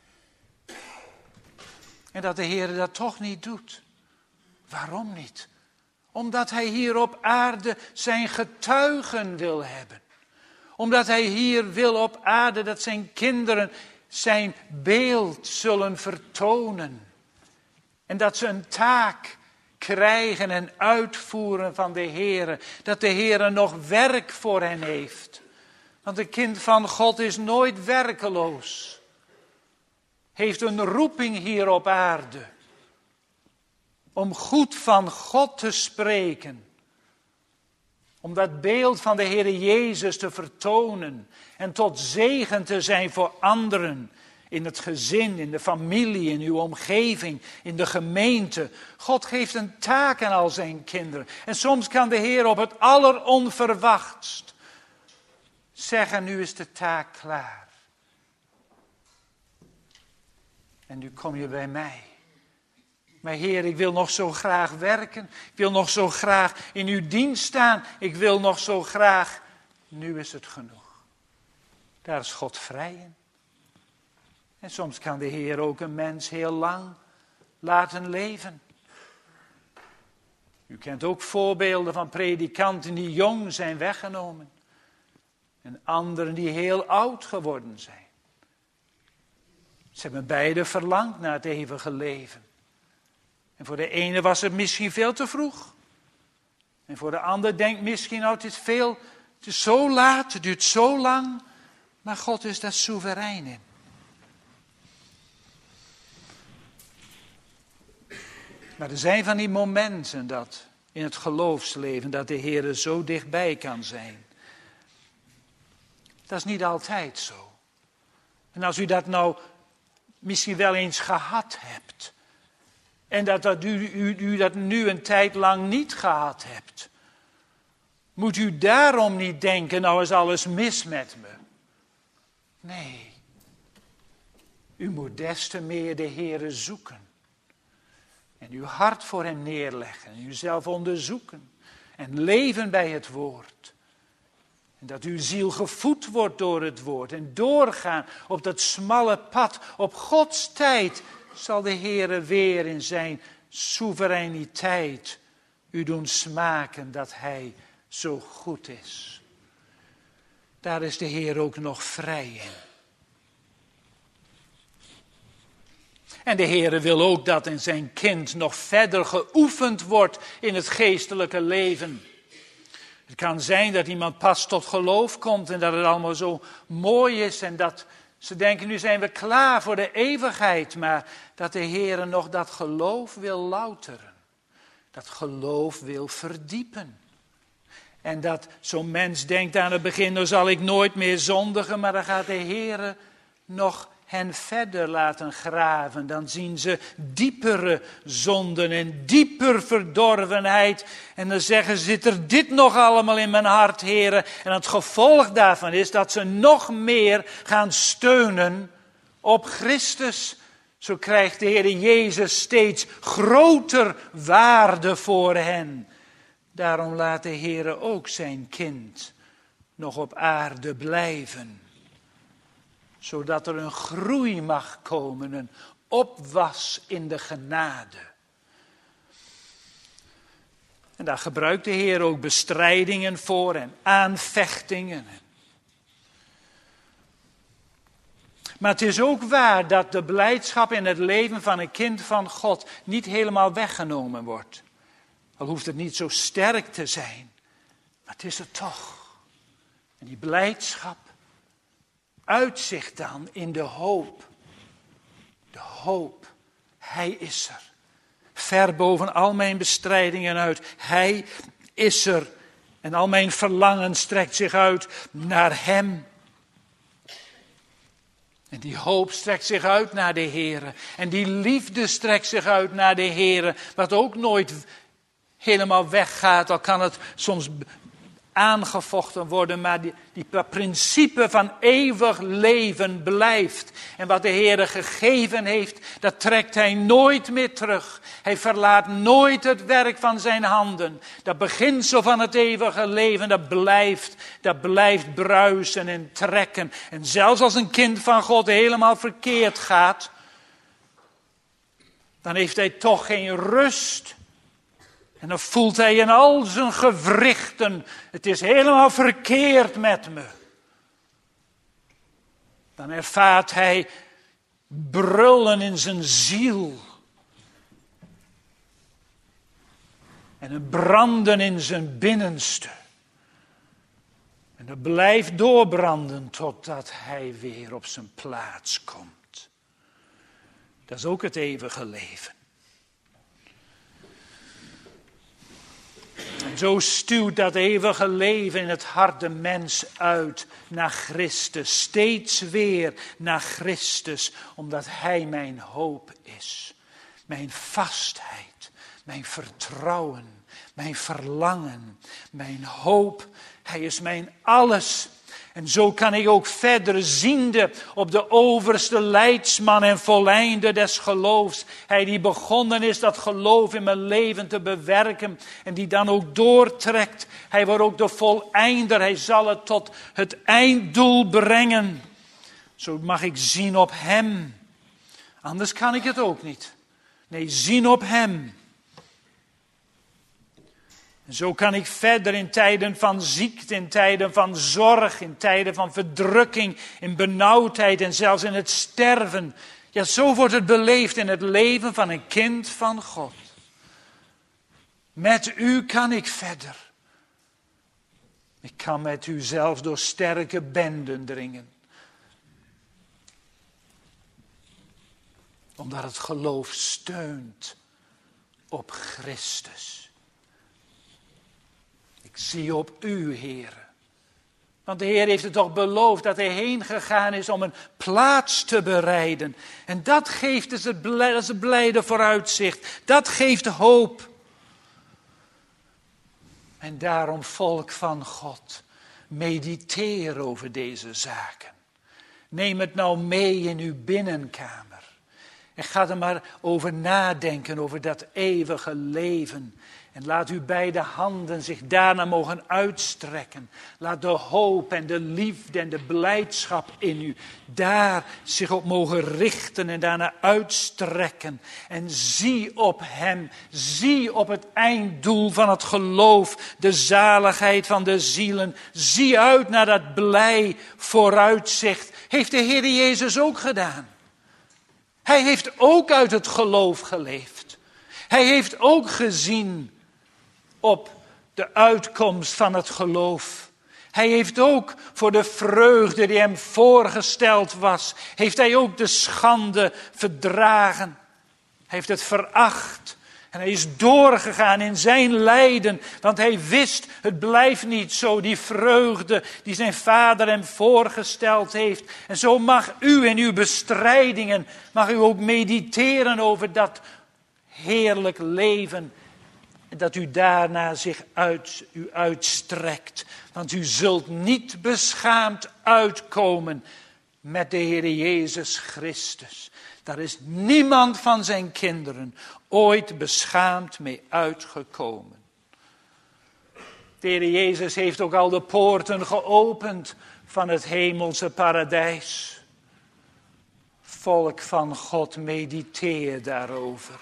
Speaker 1: En dat de Heer dat toch niet doet. Waarom niet? Omdat Hij hier op aarde zijn getuigen wil hebben. Omdat Hij hier wil op aarde dat zijn kinderen zijn beeld zullen vertonen. En dat ze een taak krijgen en uitvoeren van de Heere. Dat de Heere nog werk voor hen heeft. Want een kind van God is nooit werkeloos. Heeft een roeping hier op aarde. Om goed van God te spreken. Om dat beeld van de Heere Jezus te vertonen. En tot zegen te zijn voor anderen. In het gezin, in de familie, in uw omgeving, in de gemeente. God geeft een taak aan al zijn kinderen. En soms kan de Heer op het alleronverwachtst zeggen, nu is de taak klaar. En nu kom je bij mij. Maar Heer, ik wil nog zo graag werken. Ik wil nog zo graag in uw dienst staan. Ik wil nog zo graag. Nu is het genoeg. Daar is God vrij in. En soms kan de Heer ook een mens heel lang laten leven. U kent ook voorbeelden van predikanten die jong zijn weggenomen. En anderen die heel oud geworden zijn. Ze hebben beide verlangd naar het eeuwige leven. En voor de ene was het misschien veel te vroeg. En voor de ander denkt misschien, het is zo laat, het duurt zo lang. Maar God is daar soeverein in. Maar er zijn van die momenten dat in het geloofsleven dat de Heer zo dichtbij kan zijn. Dat is niet altijd zo. En als u dat nou misschien wel eens gehad hebt. En dat u dat nu een tijd lang niet gehad hebt. Moet u daarom niet denken, nou is alles mis met me. Nee. U moet des te meer de Heere zoeken. En uw hart voor hem neerleggen. En uzelf onderzoeken. En leven bij het woord. En dat uw ziel gevoed wordt door het woord. En doorgaan op dat smalle pad. Op Gods tijd zal de Heere weer in zijn soevereiniteit u doen smaken dat hij zo goed is. Daar is de Heer ook nog vrij in. En de Heere wil ook dat in zijn kind nog verder geoefend wordt in het geestelijke leven. Het kan zijn dat iemand pas tot geloof komt en dat het allemaal zo mooi is en dat ze denken, nu zijn we klaar voor de eeuwigheid, maar dat de Heere nog dat geloof wil louteren. Dat geloof wil verdiepen. En dat zo'n mens denkt aan het begin, nou zal ik nooit meer zondigen, maar dan gaat de Heere nog hen verder laten graven. Dan zien ze diepere zonden en dieper verdorvenheid. En dan zeggen ze, zit er dit nog allemaal in mijn hart, Heere? En het gevolg daarvan is dat ze nog meer gaan steunen op Christus. Zo krijgt de Heere Jezus steeds groter waarde voor hen. Daarom laat de Heere ook zijn kind nog op aarde blijven. Zodat er een groei mag komen, een opwas in de genade. En daar gebruikt de Heer ook bestrijdingen voor en aanvechtingen. Maar het is ook waar dat de blijdschap in het leven van een kind van God niet helemaal weggenomen wordt. Al hoeft het niet zo sterk te zijn, maar het is het toch. En die blijdschap uit zich dan in de hoop. De hoop, hij is er. Ver boven al mijn bestrijdingen uit, hij is er. En al mijn verlangen strekt zich uit naar hem. En die hoop strekt zich uit naar de Heere. En die liefde strekt zich uit naar de Heere. Wat ook nooit helemaal weggaat, al kan het soms aangevochten worden, maar die principe van eeuwig leven blijft. En wat de Heere gegeven heeft, dat trekt hij nooit meer terug. Hij verlaat nooit het werk van zijn handen. Dat beginsel van het eeuwige leven, dat blijft bruisen en trekken. En zelfs als een kind van God helemaal verkeerd gaat, dan heeft hij toch geen rust. En dan voelt hij in al zijn gewrichten, het is helemaal verkeerd met me. Dan ervaart hij brullen in zijn ziel. En een branden in zijn binnenste. En dat blijft doorbranden totdat hij weer op zijn plaats komt. Dat is ook het eeuwige leven. En zo stuwt dat eeuwige leven in het hart de mens uit naar Christus. Steeds weer naar Christus, omdat hij mijn hoop is. Mijn vastheid, mijn vertrouwen, mijn verlangen, mijn hoop. Hij is mijn alles. En zo kan ik ook verder ziende op de overste leidsman en volleinder des geloofs. Hij die begonnen is dat geloof in mijn leven te bewerken en die dan ook doortrekt. Hij wordt ook de voleinder, hij zal het tot het einddoel brengen. Zo mag ik zien op hem. Anders kan ik het ook niet. Nee, zien op hem. En zo kan ik verder in tijden van ziekte, in tijden van zorg, in tijden van verdrukking, in benauwdheid en zelfs in het sterven. Ja, zo wordt het beleefd in het leven van een kind van God. Met u kan ik verder. Ik kan met u zelfs door sterke benden dringen. Omdat het geloof steunt op Christus. Ik zie op u, Heere. Want de Heer heeft het toch beloofd dat hij heen gegaan is om een plaats te bereiden. En dat geeft dus dat is het blijde vooruitzicht. Dat geeft hoop. En daarom, volk van God, mediteer over deze zaken. Neem het nou mee in uw binnenkamer. En ga er maar over nadenken, over dat eeuwige leven. En laat uw beide handen zich daarna mogen uitstrekken. Laat de hoop en de liefde en de blijdschap in u daar zich op mogen richten en daarna uitstrekken. En zie op hem, zie op het einddoel van het geloof, de zaligheid van de zielen. Zie uit naar dat blij vooruitzicht. Heeft de Heer Jezus ook gedaan. Hij heeft ook uit het geloof geleefd. Hij heeft ook gezien op de uitkomst van het geloof. Hij heeft ook voor de vreugde die hem voorgesteld was, heeft hij ook de schande verdragen. Hij heeft het veracht. En hij is doorgegaan in zijn lijden, want hij wist, het blijft niet zo, die vreugde die zijn vader hem voorgesteld heeft. En zo mag u in uw bestrijdingen, mag u ook mediteren over dat heerlijk leven. En dat u daarna zich u uitstrekt. Want u zult niet beschaamd uitkomen met de Heer Jezus Christus. Daar is niemand van zijn kinderen ooit beschaamd mee uitgekomen. De Heer Jezus heeft ook al de poorten geopend van het hemelse paradijs. Volk van God, mediteer daarover.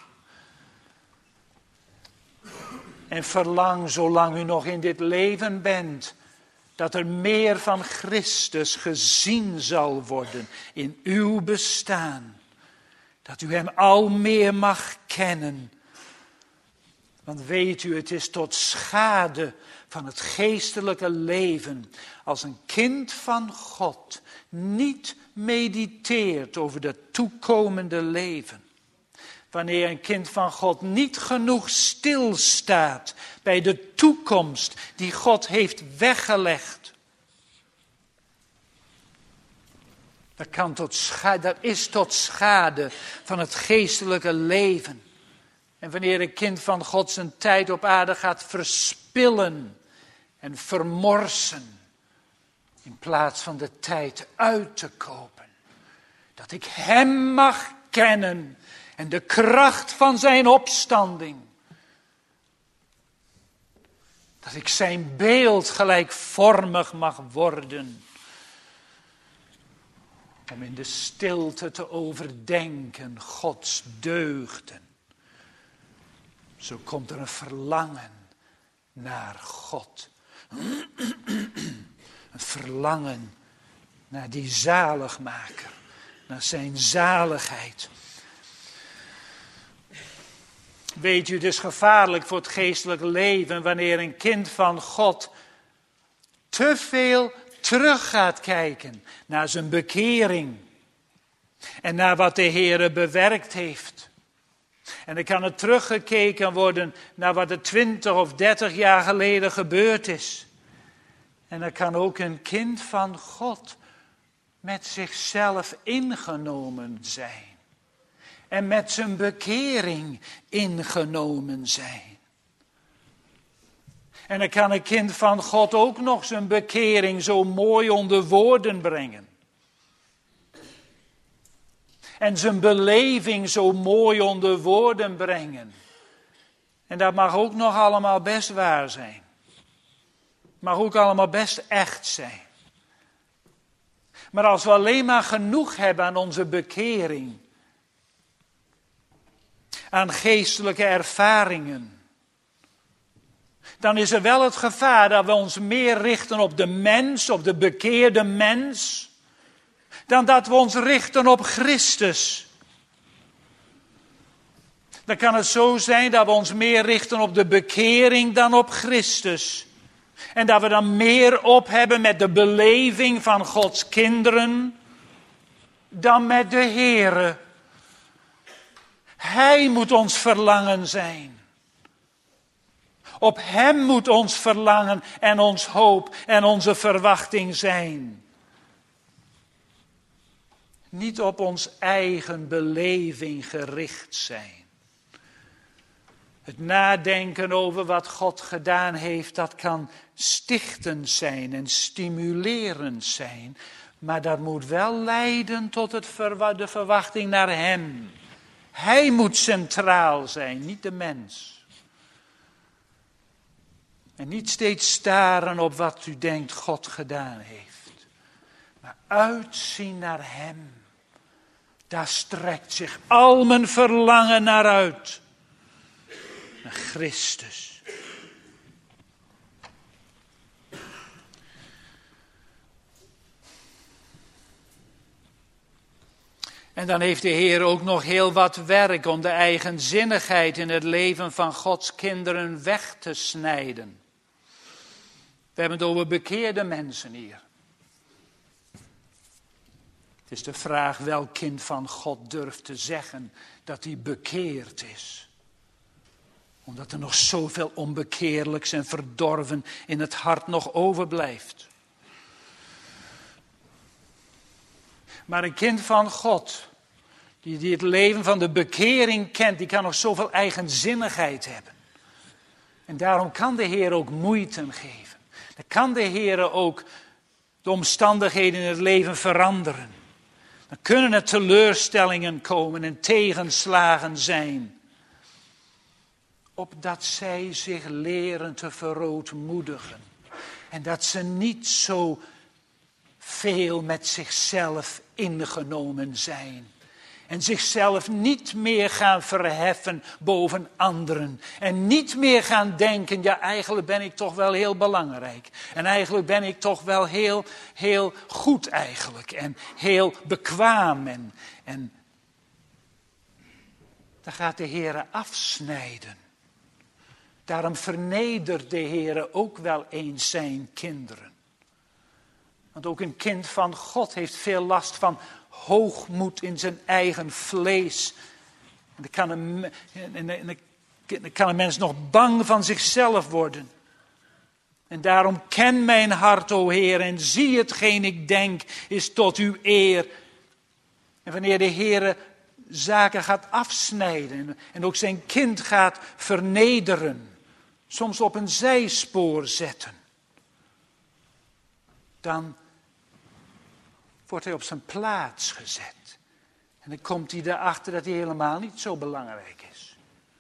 Speaker 1: En verlang, zolang u nog in dit leven bent, dat er meer van Christus gezien zal worden in uw bestaan. Dat u hem al meer mag kennen. Want weet u, het is tot schade van het geestelijke leven als een kind van God niet mediteert over het toekomende leven. Wanneer een kind van God niet genoeg stilstaat bij de toekomst die God heeft weggelegd. Dat is tot schade van het geestelijke leven. En wanneer een kind van God zijn tijd op aarde gaat verspillen en vermorsen, in plaats van de tijd uit te kopen. Dat ik hem mag kennen en de kracht van zijn opstanding. Dat ik zijn beeld gelijkvormig mag worden. Om in de stilte te overdenken Gods deugden. Zo komt er een verlangen naar God. Een verlangen naar die zaligmaker. Naar zijn zaligheid. Weet u, het is gevaarlijk voor het geestelijk leven wanneer een kind van God te veel terug gaat kijken naar zijn bekering en naar wat de Heere bewerkt heeft. En dan kan er teruggekeken worden naar wat er 20 of 30 jaar geleden gebeurd is. En dan kan ook een kind van God met zichzelf ingenomen zijn. En met zijn bekering ingenomen zijn. En dan kan een kind van God ook nog zijn bekering zo mooi onder woorden brengen. En zijn beleving zo mooi onder woorden brengen. En dat mag ook nog allemaal best waar zijn. Mag ook allemaal best echt zijn. Maar als we alleen maar genoeg hebben aan onze bekering, aan geestelijke ervaringen, dan is er wel het gevaar dat we ons meer richten op de mens, op de bekeerde mens, dan dat we ons richten op Christus. Dan kan het zo zijn dat we ons meer richten op de bekering dan op Christus. En dat we dan meer op hebben met de beleving van Gods kinderen dan met de Heere. Hij moet ons verlangen zijn. Op hem moet ons verlangen en ons hoop en onze verwachting zijn. Niet op ons eigen beleving gericht zijn. Het nadenken over wat God gedaan heeft, dat kan stichtend zijn en stimulerend zijn. Maar dat moet wel leiden tot de verwachting naar hem. Hij moet centraal zijn, niet de mens. En niet steeds staren op wat u denkt God gedaan heeft. Maar uitzien naar hem. Daar strekt zich al mijn verlangen naar uit. Naar Christus. En dan heeft de Heer ook nog heel wat werk om de eigenzinnigheid in het leven van Gods kinderen weg te snijden. We hebben het over bekeerde mensen hier. Het is de vraag welk kind van God durft te zeggen dat hij bekeerd is. Omdat er nog zoveel onbekeerlijks en verdorven in het hart nog overblijft. Maar een kind van God, die het leven van de bekering kent, die kan nog zoveel eigenzinnigheid hebben. En daarom kan de Heer ook moeite geven. Dan kan de Heer ook de omstandigheden in het leven veranderen. Dan kunnen er teleurstellingen komen en tegenslagen zijn. Opdat zij zich leren te verootmoedigen. En dat ze niet zo veel met zichzelf ingenomen zijn. En zichzelf niet meer gaan verheffen boven anderen. En niet meer gaan denken, ja eigenlijk ben ik toch wel heel belangrijk. En eigenlijk ben ik toch wel heel goed eigenlijk. En heel bekwaam. En daar gaat de Heer afsnijden. Daarom vernedert de Heer ook wel eens zijn kinderen. Want ook een kind van God heeft veel last van hoogmoed in zijn eigen vlees. En dan kan een mens nog bang van zichzelf worden. En daarom ken mijn hart, o Heer, en zie hetgeen ik denk, is tot uw eer. En wanneer de Heer zaken gaat afsnijden en ook zijn kind gaat vernederen, soms op een zijspoor zetten, dan wordt hij op zijn plaats gezet. En dan komt hij erachter dat hij helemaal niet zo belangrijk is.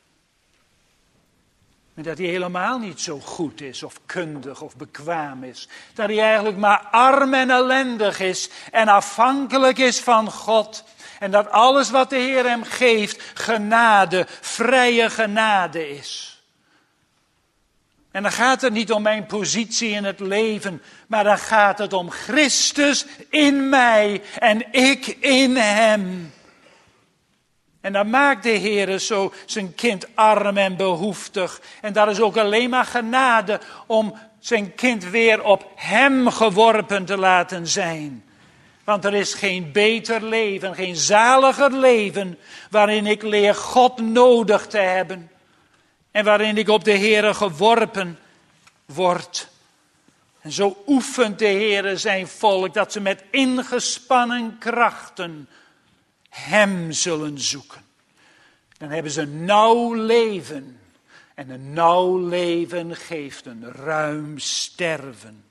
Speaker 1: En dat hij helemaal niet zo goed is of kundig of bekwaam is. Dat hij eigenlijk maar arm en ellendig is en afhankelijk is van God. En dat alles wat de Heer hem geeft genade, vrije genade is. En dan gaat het niet om mijn positie in het leven, maar dan gaat het om Christus in mij en ik in hem. En dan maakt de Heer zo zijn kind arm en behoeftig. En dat is ook alleen maar genade om zijn kind weer op hem geworpen te laten zijn. Want er is geen beter leven, geen zaliger leven waarin ik leer God nodig te hebben. En waarin ik op de Heere geworpen word. En zo oefent de Heere zijn volk dat ze met ingespannen krachten hem zullen zoeken. Dan hebben ze nauw leven. En een nauw leven geeft een ruim sterven.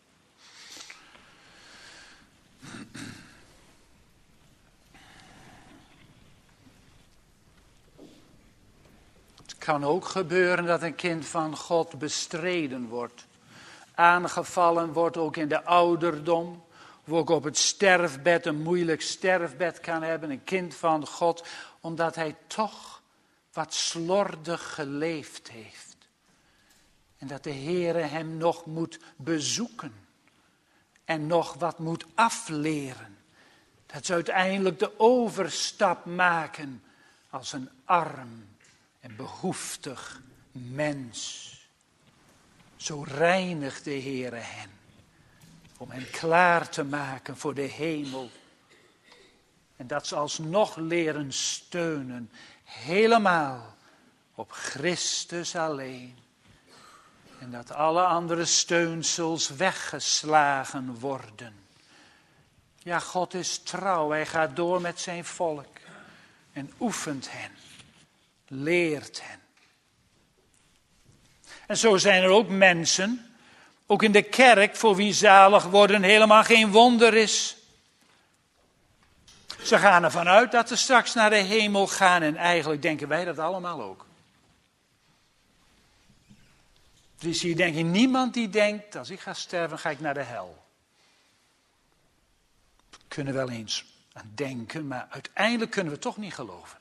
Speaker 1: Het kan ook gebeuren dat een kind van God bestreden wordt. Aangevallen wordt ook in de ouderdom. Of ook op het sterfbed, een moeilijk sterfbed kan hebben. Een kind van God, omdat hij toch wat slordig geleefd heeft. En dat de Heere hem nog moet bezoeken. En nog wat moet afleren. Dat ze uiteindelijk de overstap maken als een arm en behoeftig mens. Zo reinigt de Heere hen. Om hen klaar te maken voor de hemel. En dat ze alsnog leren steunen. Helemaal op Christus alleen. En dat alle andere steunsels weggeslagen worden. Ja, God is trouw. Hij gaat door met zijn volk. En oefent hen. Leert hen. En zo zijn er ook mensen, ook in de kerk, voor wie zalig worden helemaal geen wonder is. Ze gaan ervan uit dat ze straks naar de hemel gaan en eigenlijk denken wij dat allemaal ook. Er is hier denk ik niemand die denkt, als ik ga sterven ga ik naar de hel. We kunnen wel eens aan denken, maar uiteindelijk kunnen we het toch niet geloven.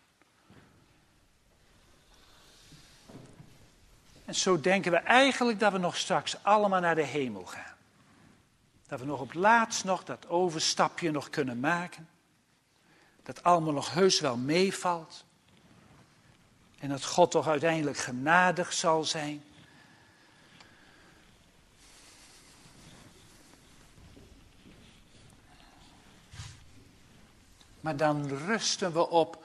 Speaker 1: En zo denken we eigenlijk dat we nog straks allemaal naar de hemel gaan. Dat we nog op laatst nog dat overstapje nog kunnen maken. Dat allemaal nog heus wel meevalt. En dat God toch uiteindelijk genadig zal zijn. Maar dan rusten we op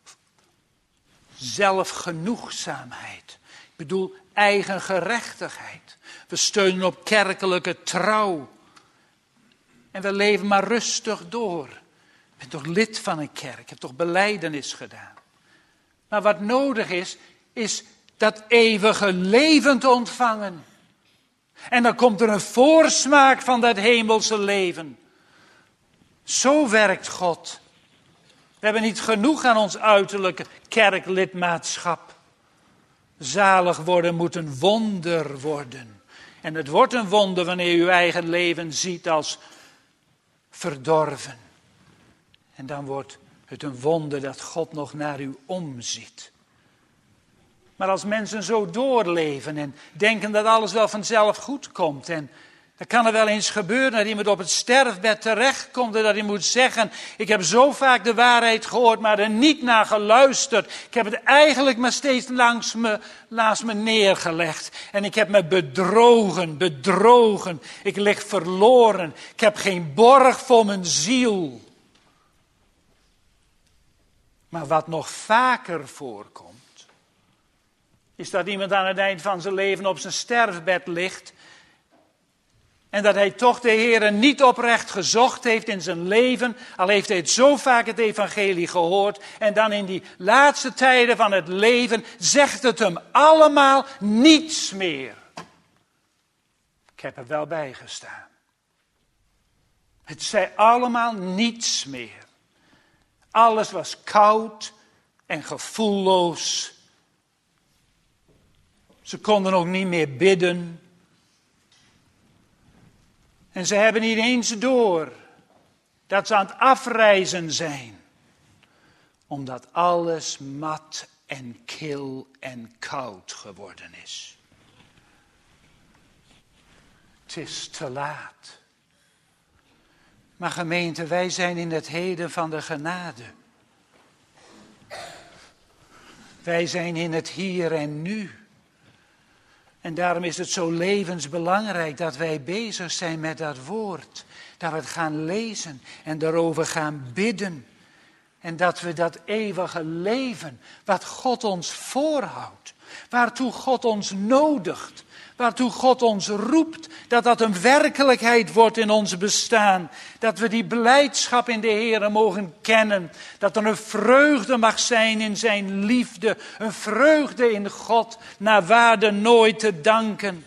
Speaker 1: zelfgenoegzaamheid. Ik bedoel eigen gerechtigheid. We steunen op kerkelijke trouw. En we leven maar rustig door. Ik ben toch lid van een kerk. Ik heb toch belijdenis gedaan. Maar wat nodig is dat eeuwige leven te ontvangen. En dan komt er een voorsmaak van dat hemelse leven. Zo werkt God. We hebben niet genoeg aan ons uiterlijke kerklidmaatschap. Zalig worden moet een wonder worden. En het wordt een wonder wanneer u uw eigen leven ziet als verdorven. En dan wordt het een wonder dat God nog naar u omziet. Maar als mensen zo doorleven en denken dat alles wel vanzelf goed komt. En dan kan er wel eens gebeuren dat iemand op het sterfbed terechtkomt en dat hij moet zeggen, ik heb zo vaak de waarheid gehoord, maar er niet naar geluisterd. Ik heb het eigenlijk maar steeds naast me neergelegd. En ik heb me bedrogen. Ik lig verloren. Ik heb geen borg voor mijn ziel. Maar wat nog vaker voorkomt, is dat iemand aan het eind van zijn leven op zijn sterfbed ligt. En dat hij toch de Heere niet oprecht gezocht heeft in zijn leven. Al heeft hij het zo vaak het evangelie gehoord. En dan in die laatste tijden van het leven zegt het hem allemaal niets meer. Ik heb er wel bij gestaan. Het zei allemaal niets meer. Alles was koud en gevoelloos. Ze konden ook niet meer bidden. En ze hebben niet eens door dat ze aan het afreizen zijn. Omdat alles mat en kil en koud geworden is. Het is te laat. Maar gemeente, wij zijn in het heden van de genade. Wij zijn in het hier en nu. En daarom is het zo levensbelangrijk dat wij bezig zijn met dat woord. Dat we het gaan lezen en daarover gaan bidden. En dat we dat eeuwige leven, wat God ons voorhoudt, waartoe God ons nodigt, waartoe God ons roept, dat dat een werkelijkheid wordt in ons bestaan. Dat we die blijdschap in de Heere mogen kennen. Dat er een vreugde mag zijn in zijn liefde. Een vreugde in God, naar waarde nooit te danken.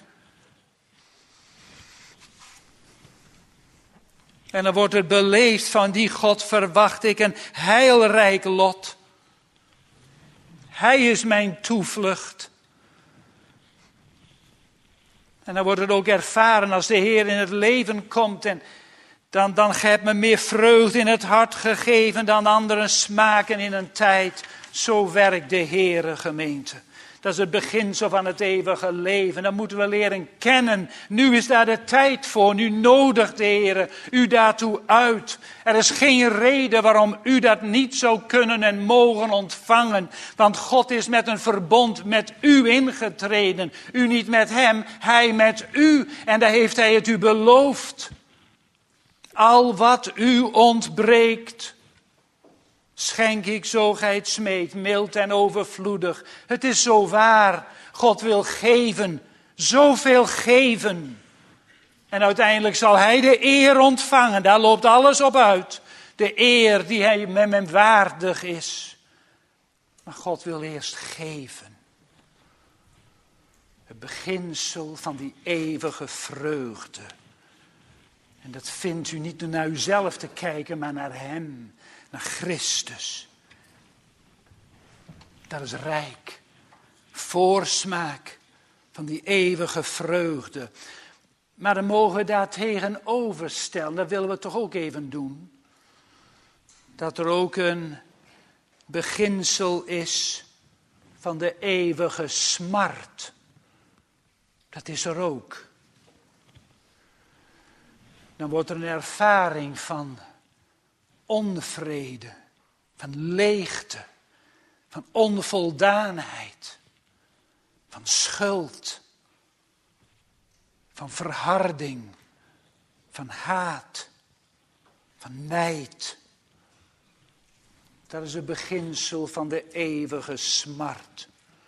Speaker 1: En dan wordt het beleefd van die God verwacht ik een heilrijk lot. Hij is mijn toevlucht. En dan wordt het ook ervaren als de Heer in het leven komt. En dan hebt me meer vreugde in het hart gegeven dan anderen smaken in een tijd. Zo werkt de Heere, gemeente. Dat is het beginsel van het eeuwige leven. Dat moeten we leren kennen. Nu is daar de tijd voor. Nu nodigt de Heere u daartoe uit. Er is geen reden waarom u dat niet zou kunnen en mogen ontvangen. Want God is met een verbond met u ingetreden. U niet met hem, hij met u. En daar heeft hij het u beloofd. Al wat u ontbreekt, schenk ik zo gij het smeekt, mild en overvloedig. Het is zo waar. God wil geven Zoveel geven. En uiteindelijk zal hij de eer ontvangen. Daar loopt alles op uit. De eer die hij met hem waardig is. Maar God wil eerst geven. Het beginsel van die eeuwige vreugde. En dat vindt u niet door naar uzelf te kijken, maar naar hem. Naar Christus. Dat is rijk. Voorsmaak van die eeuwige vreugde. Maar dan mogen we daar tegenover stellen, dat willen we toch ook even doen. Dat er ook een beginsel is van de eeuwige smart. Dat is er ook. Dan wordt er een ervaring van onvrede, van leegte, van onvoldaanheid, van schuld, van verharding, van haat, van nijd. Dat is het beginsel van de eeuwige smart.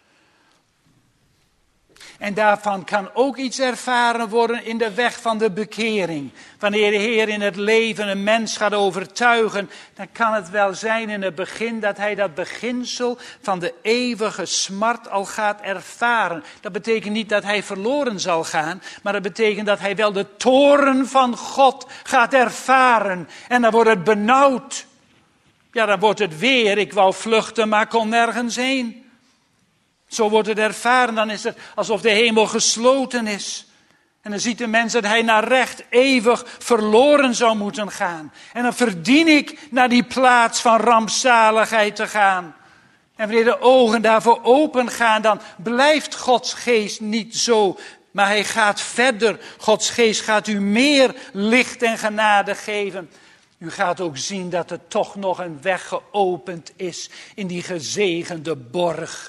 Speaker 1: En daarvan kan ook iets ervaren worden in de weg van de bekering. Wanneer de Heer in het leven een mens gaat overtuigen, dan kan het wel zijn in het begin dat hij dat beginsel van de eeuwige smart al gaat ervaren. Dat betekent niet dat hij verloren zal gaan, maar dat betekent dat hij wel de toorn van God gaat ervaren. En dan wordt het benauwd. Ja, dan wordt het weer, ik wou vluchten, maar kon nergens heen. Zo wordt het ervaren, dan is het alsof de hemel gesloten is. En dan ziet de mens dat hij naar recht eeuwig verloren zou moeten gaan. En dan verdien ik naar die plaats van rampzaligheid te gaan. En wanneer de ogen daarvoor open gaan, dan blijft Gods geest niet zo. Maar hij gaat verder. Gods geest gaat u meer licht en genade geven. U gaat ook zien dat er toch nog een weg geopend is in die gezegende borg.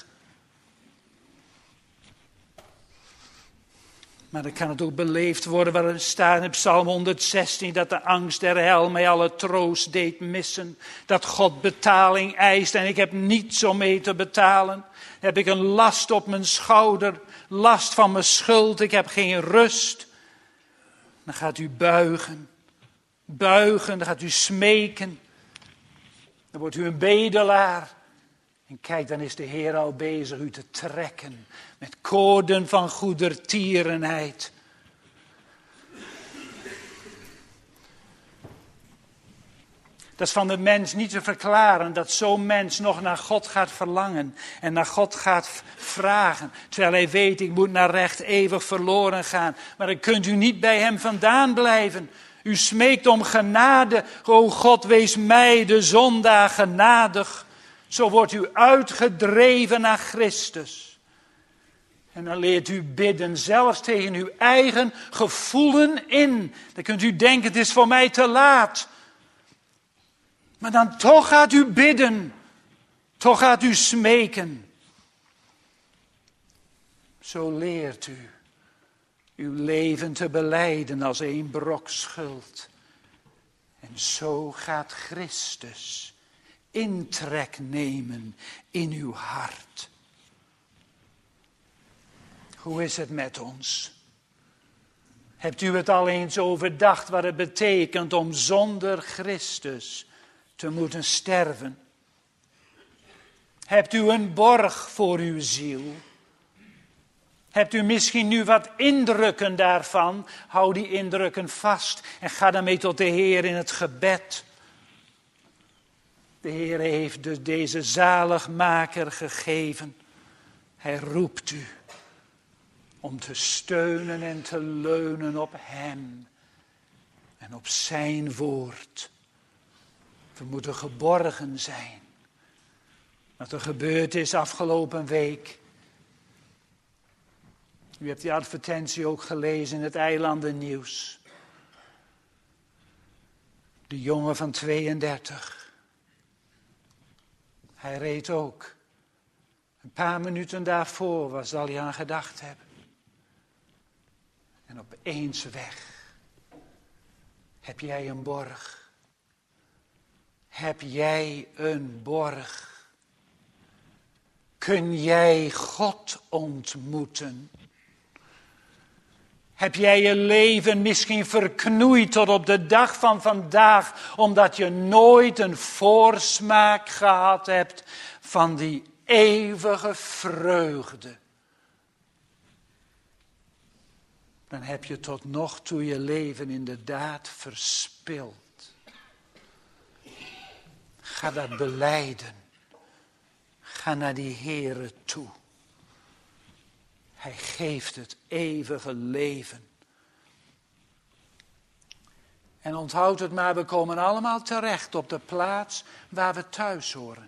Speaker 1: Maar dan kan het ook beleefd worden waar er staat in Psalm 116... dat de angst der hel mij alle troost deed missen. Dat God betaling eist en ik heb niets om mee te betalen. Dan heb ik een last op mijn schouder, last van mijn schuld, ik heb geen rust. Dan gaat u buigen, dan gaat u smeken. Dan wordt u een bedelaar. En kijk, dan is de Heer al bezig u te trekken met koorden van goedertierenheid. Dat is van de mens niet te verklaren dat zo'n mens nog naar God gaat verlangen en naar God gaat vragen. Terwijl hij weet, ik moet naar recht eeuwig verloren gaan. Maar dan kunt u niet bij hem vandaan blijven. U smeekt om genade. O God, wees mij de zondaar genadig. Zo wordt u uitgedreven naar Christus. En dan leert u bidden, zelfs tegen uw eigen gevoelen in. Dan kunt u denken, het is voor mij te laat. Maar dan toch gaat u bidden. Toch gaat u smeken. Zo leert u uw leven te belijden als een brok schuld. En zo gaat Christus intrek nemen in uw hart. Hoe is het met ons? Hebt u het al eens overdacht wat het betekent om zonder Christus te moeten sterven? Hebt u een borg voor uw ziel? Hebt u misschien nu wat indrukken daarvan? Hou die indrukken vast en ga daarmee tot de Heer in het gebed. De Heer heeft dus deze zaligmaker gegeven. Hij roept u om te steunen en te leunen op Hem en op zijn woord. We moeten geborgen zijn. Wat er gebeurd is afgelopen week. U hebt die advertentie ook gelezen in het Eilandennieuws. De jongen van 32. Hij reed ook. Een paar minuten daarvoor, waar zal hij aan gedacht hebben? En opeens weg. Heb jij een borg? Heb jij een borg? Kun jij God ontmoeten? Heb jij je leven misschien verknoeid tot op de dag van vandaag, omdat je nooit een voorsmaak gehad hebt van die eeuwige vreugde? Dan heb je tot nog toe je leven inderdaad verspild. Ga dat belijden. Ga naar die Heere toe. Hij geeft het eeuwige leven. En onthoud het maar, we komen allemaal terecht op de plaats waar we thuis horen.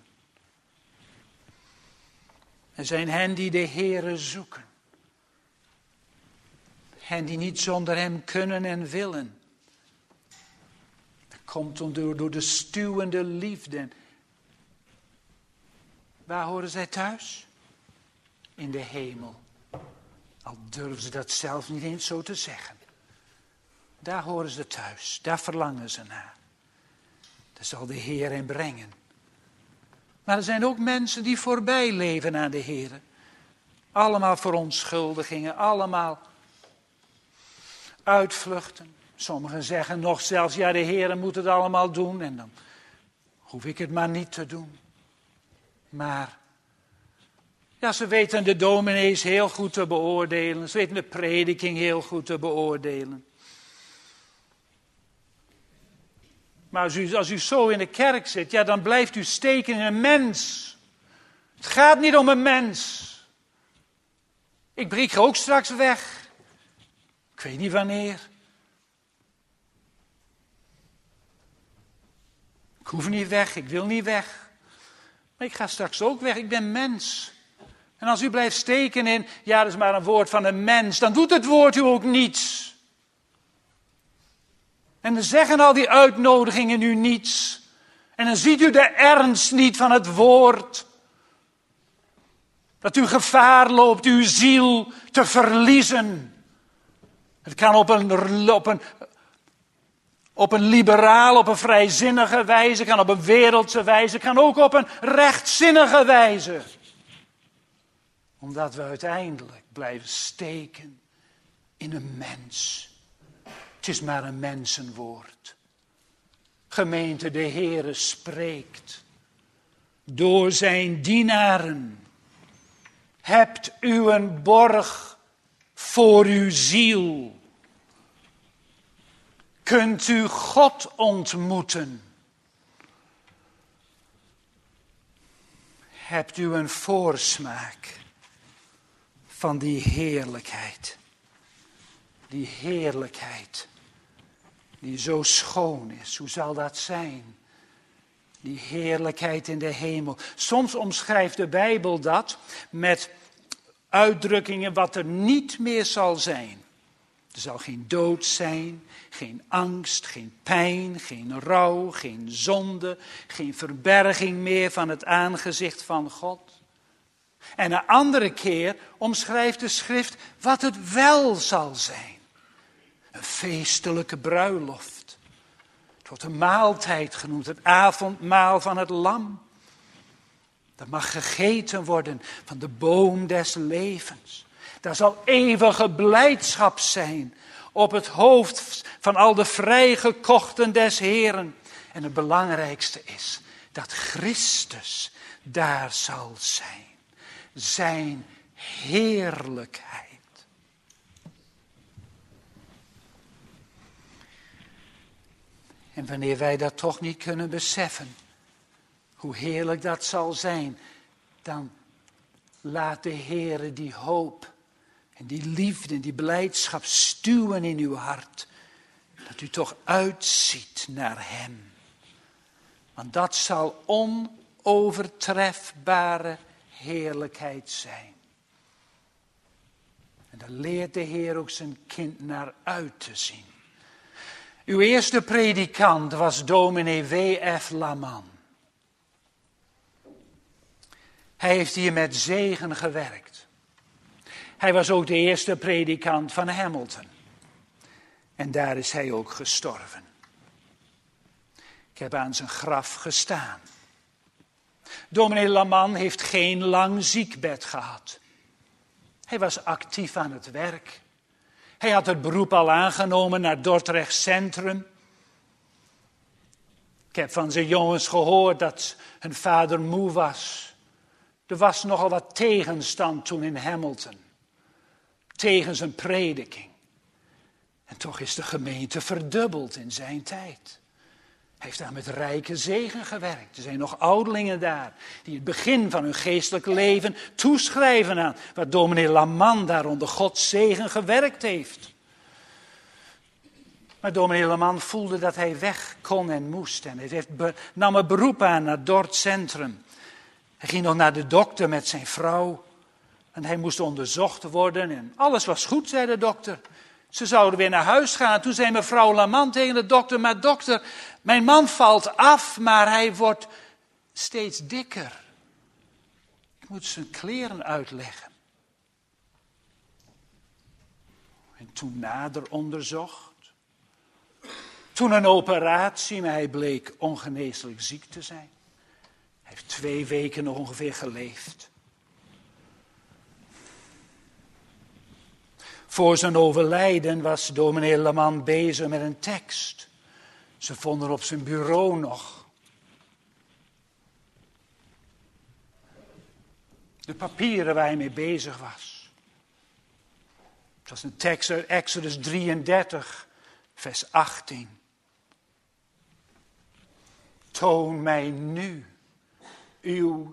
Speaker 1: Er zijn hen die de Heere zoeken. Hen die niet zonder hem kunnen en willen. Dat komt door de stuwende liefde. Waar horen zij thuis? In de hemel. Al durven ze dat zelf niet eens zo te zeggen. Daar horen ze thuis. Daar verlangen ze naar. Daar zal de Heer hen brengen. Maar er zijn ook mensen die voorbij leven aan de Heer. Allemaal verontschuldigingen. Allemaal uitvluchten. Sommigen zeggen nog zelfs, ja, de Heer moet het allemaal doen. En dan hoef ik het maar niet te doen. Maar ja, ze weten de dominees heel goed te beoordelen. Ze weten de prediking heel goed te beoordelen. Maar als u zo in de kerk zit, ja, dan blijft u steken in een mens. Het gaat niet om een mens. Ik ga ook straks weg. Ik weet niet wanneer. Ik hoef niet weg, ik wil niet weg. Maar ik ga straks ook weg, ik ben mens. En als u blijft steken in, ja, dat is maar een woord van een mens, dan doet het woord u ook niets. En dan zeggen al die uitnodigingen u niets. En dan ziet u de ernst niet van het woord. Dat u gevaar loopt uw ziel te verliezen. Het kan op een liberaal, op een vrijzinnige wijze, kan op een wereldse wijze, kan ook op een rechtzinnige wijze. Omdat we uiteindelijk blijven steken in een mens. Het is maar een mensenwoord. Gemeente, de Heere spreekt door zijn dienaren. Hebt u een borg voor uw ziel. Kunt u God ontmoeten. Hebt u een voorsmaak van die heerlijkheid. Die heerlijkheid die zo schoon is. Hoe zal dat zijn? Die heerlijkheid in de hemel. Soms omschrijft de Bijbel dat met uitdrukkingen wat er niet meer zal zijn. Er zal geen dood zijn, geen angst, geen pijn, geen rouw, geen zonde, geen verberging meer van het aangezicht van God. En een andere keer omschrijft de schrift wat het wel zal zijn. Een feestelijke bruiloft. Het wordt een maaltijd genoemd, het avondmaal van het lam. Dat mag gegeten worden van de boom des levens. Daar zal eeuwige blijdschap zijn op het hoofd van al de vrijgekochten des Heren. En het belangrijkste is dat Christus daar zal zijn. Zijn heerlijkheid. En wanneer wij dat toch niet kunnen beseffen, hoe heerlijk dat zal zijn, dan laat de Heere die hoop en die liefde en die blijdschap stuwen in uw hart. Dat u toch uitziet naar hem. Want dat zal onovertrefbare heerlijkheid zijn. En daar leert de Heer ook zijn kind naar uit te zien. Uw eerste predikant was dominee W.F. Laman. Hij heeft hier met zegen gewerkt. Hij was ook de eerste predikant van Hamilton. En daar is hij ook gestorven. Ik heb aan zijn graf gestaan. Dominee Laman heeft geen lang ziekbed gehad. Hij was actief aan het werk. Hij had het beroep al aangenomen naar Dordrecht Centrum. Ik heb van zijn jongens gehoord dat hun vader moe was. Er was nogal wat tegenstand toen in Hamilton. Tegen zijn prediking. En toch is de gemeente verdubbeld in zijn tijd. Hij heeft daar met rijke zegen gewerkt. Er zijn nog ouderlingen daar die het begin van hun geestelijk leven toeschrijven aan wat dominee Lamant daar onder Gods zegen gewerkt heeft. Maar dominee Lamant voelde dat hij weg kon en moest. En hij nam een beroep aan naar Dort Centrum. Hij ging nog naar de dokter met zijn vrouw. En hij moest onderzocht worden. En alles was goed, zei de dokter. Ze zouden weer naar huis gaan. Toen zei mevrouw Lamant tegen de dokter: maar dokter, mijn man valt af, maar hij wordt steeds dikker. Ik moet zijn kleren uitleggen. En toen nader onderzocht. Toen een operatie, maar hij bleek ongeneeslijk ziek te zijn. Hij heeft 2 weken nog ongeveer geleefd. Voor zijn overlijden was dominee Lamant bezig met een tekst. Ze vonden op zijn bureau nog. De papieren waar hij mee bezig was. Het was een tekst uit Exodus 33, vers 18. Toon mij nu uw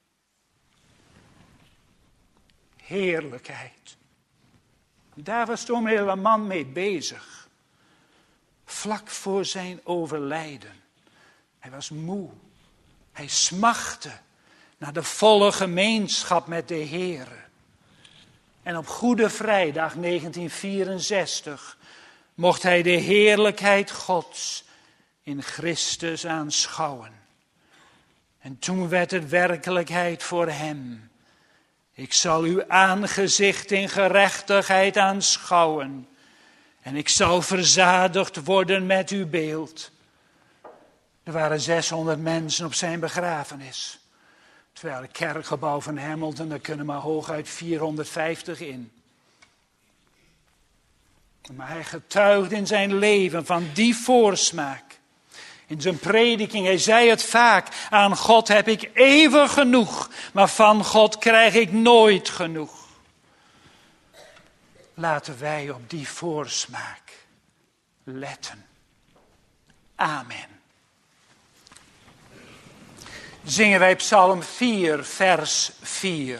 Speaker 1: heerlijkheid. Daar was dominee Lamant mee bezig. Vlak voor zijn overlijden. Hij was moe. Hij smachtte naar de volle gemeenschap met de Heere. En op Goede Vrijdag 1964 mocht hij de heerlijkheid Gods in Christus aanschouwen. En toen werd het werkelijkheid voor hem. Ik zal uw aangezicht in gerechtigheid aanschouwen. En ik zal verzadigd worden met uw beeld. Er waren 600 mensen op zijn begrafenis. Terwijl het kerkgebouw van Hamilton, daar kunnen maar hooguit 450 in. Maar hij getuigt in zijn leven van die voorsmaak. In zijn prediking, hij zei het vaak: aan God heb ik eeuwig genoeg, maar van God krijg ik nooit genoeg. Laten wij op die voorsmaak letten. Amen. Zingen wij Psalm 4, vers 4.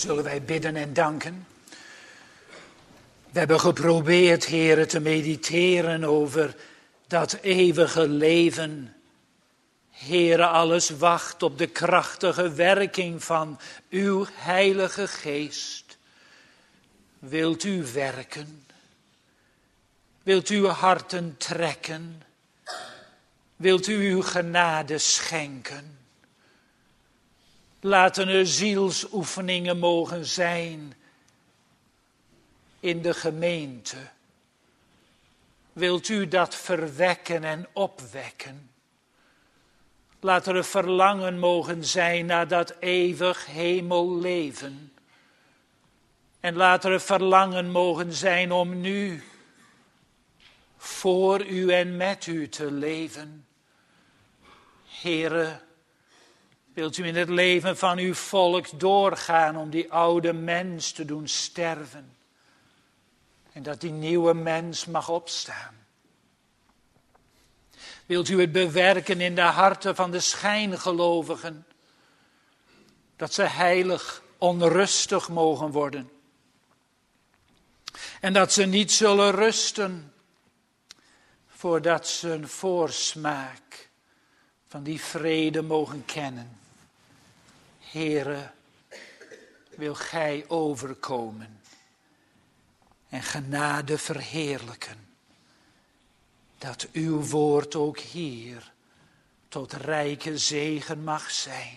Speaker 1: Zullen wij bidden en danken? We hebben geprobeerd, Heere, te mediteren over dat eeuwige leven. Heere, alles wacht op de krachtige werking van uw Heilige Geest. Wilt u werken? Wilt u harten trekken? Wilt u uw genade schenken? Laten er zielsoefeningen mogen zijn in de gemeente. Wilt u dat verwekken en opwekken? Laat er een verlangen mogen zijn naar dat eeuwig hemelleven. En laat er een verlangen mogen zijn om nu voor u en met u te leven. Heere, wilt u in het leven van uw volk doorgaan om die oude mens te doen sterven. En dat die nieuwe mens mag opstaan. Wilt u het bewerken in de harten van de schijngelovigen. Dat ze heilig onrustig mogen worden. En dat ze niet zullen rusten voordat ze een voorsmaak van die vrede mogen kennen. Heere, wil gij overkomen en genade verheerlijken, dat uw woord ook hier tot rijke zegen mag zijn.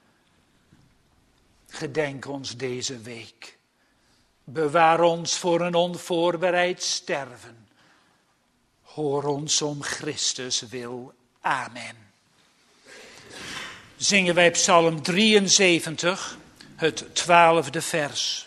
Speaker 1: Gedenk ons deze week. Bewaar ons voor een onvoorbereid sterven. Hoor ons om Christus wil. Amen. Zingen wij Psalm 73, het 12e vers.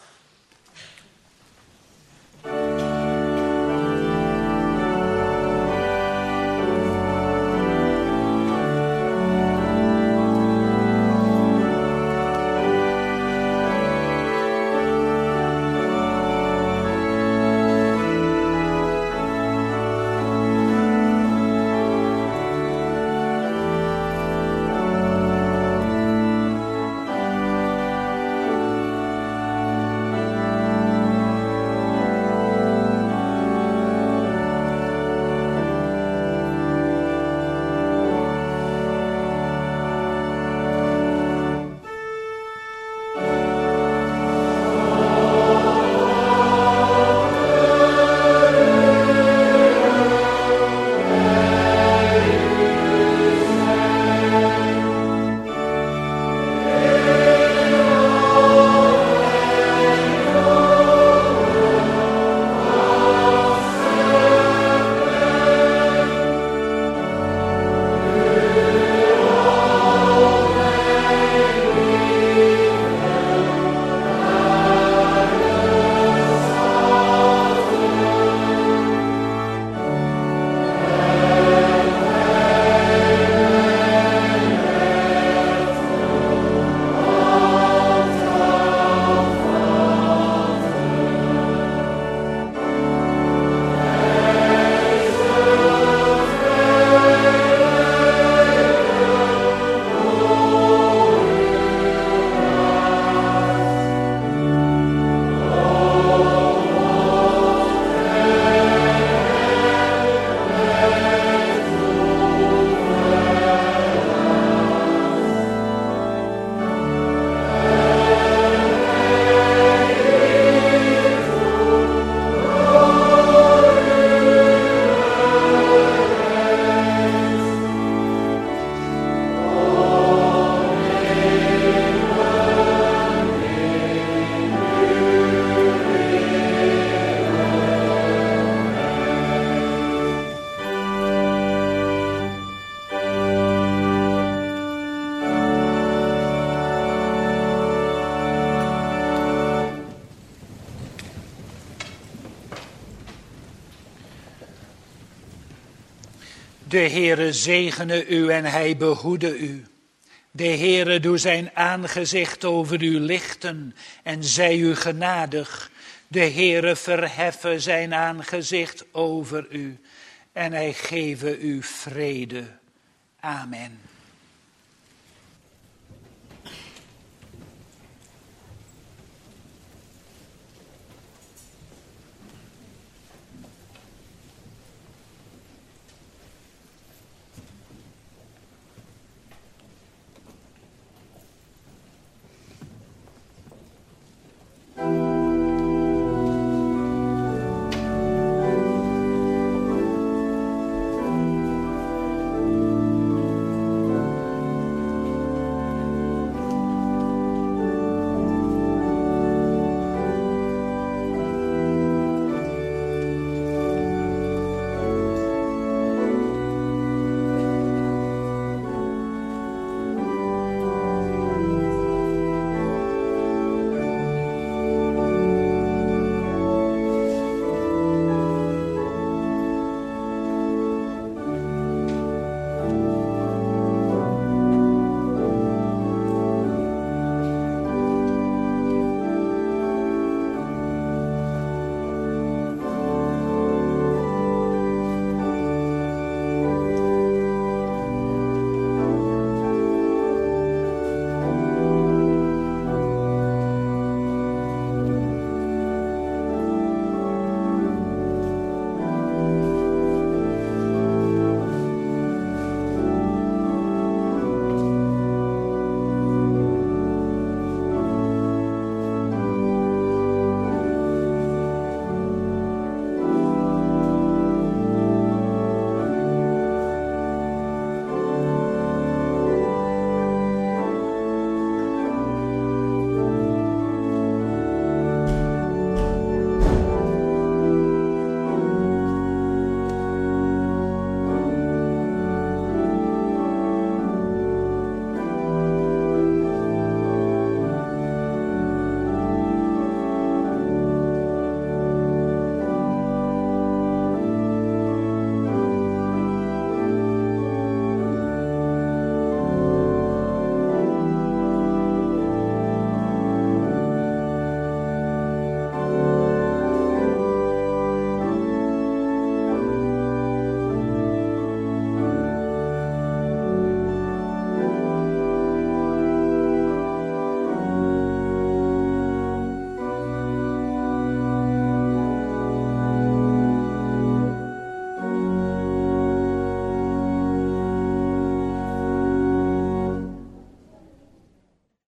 Speaker 1: De Heere zegene u en hij behoede u. De Heere doe zijn aangezicht over u lichten en zij u genadig. De Heere verheffe zijn aangezicht over u en hij geve u vrede. Amen.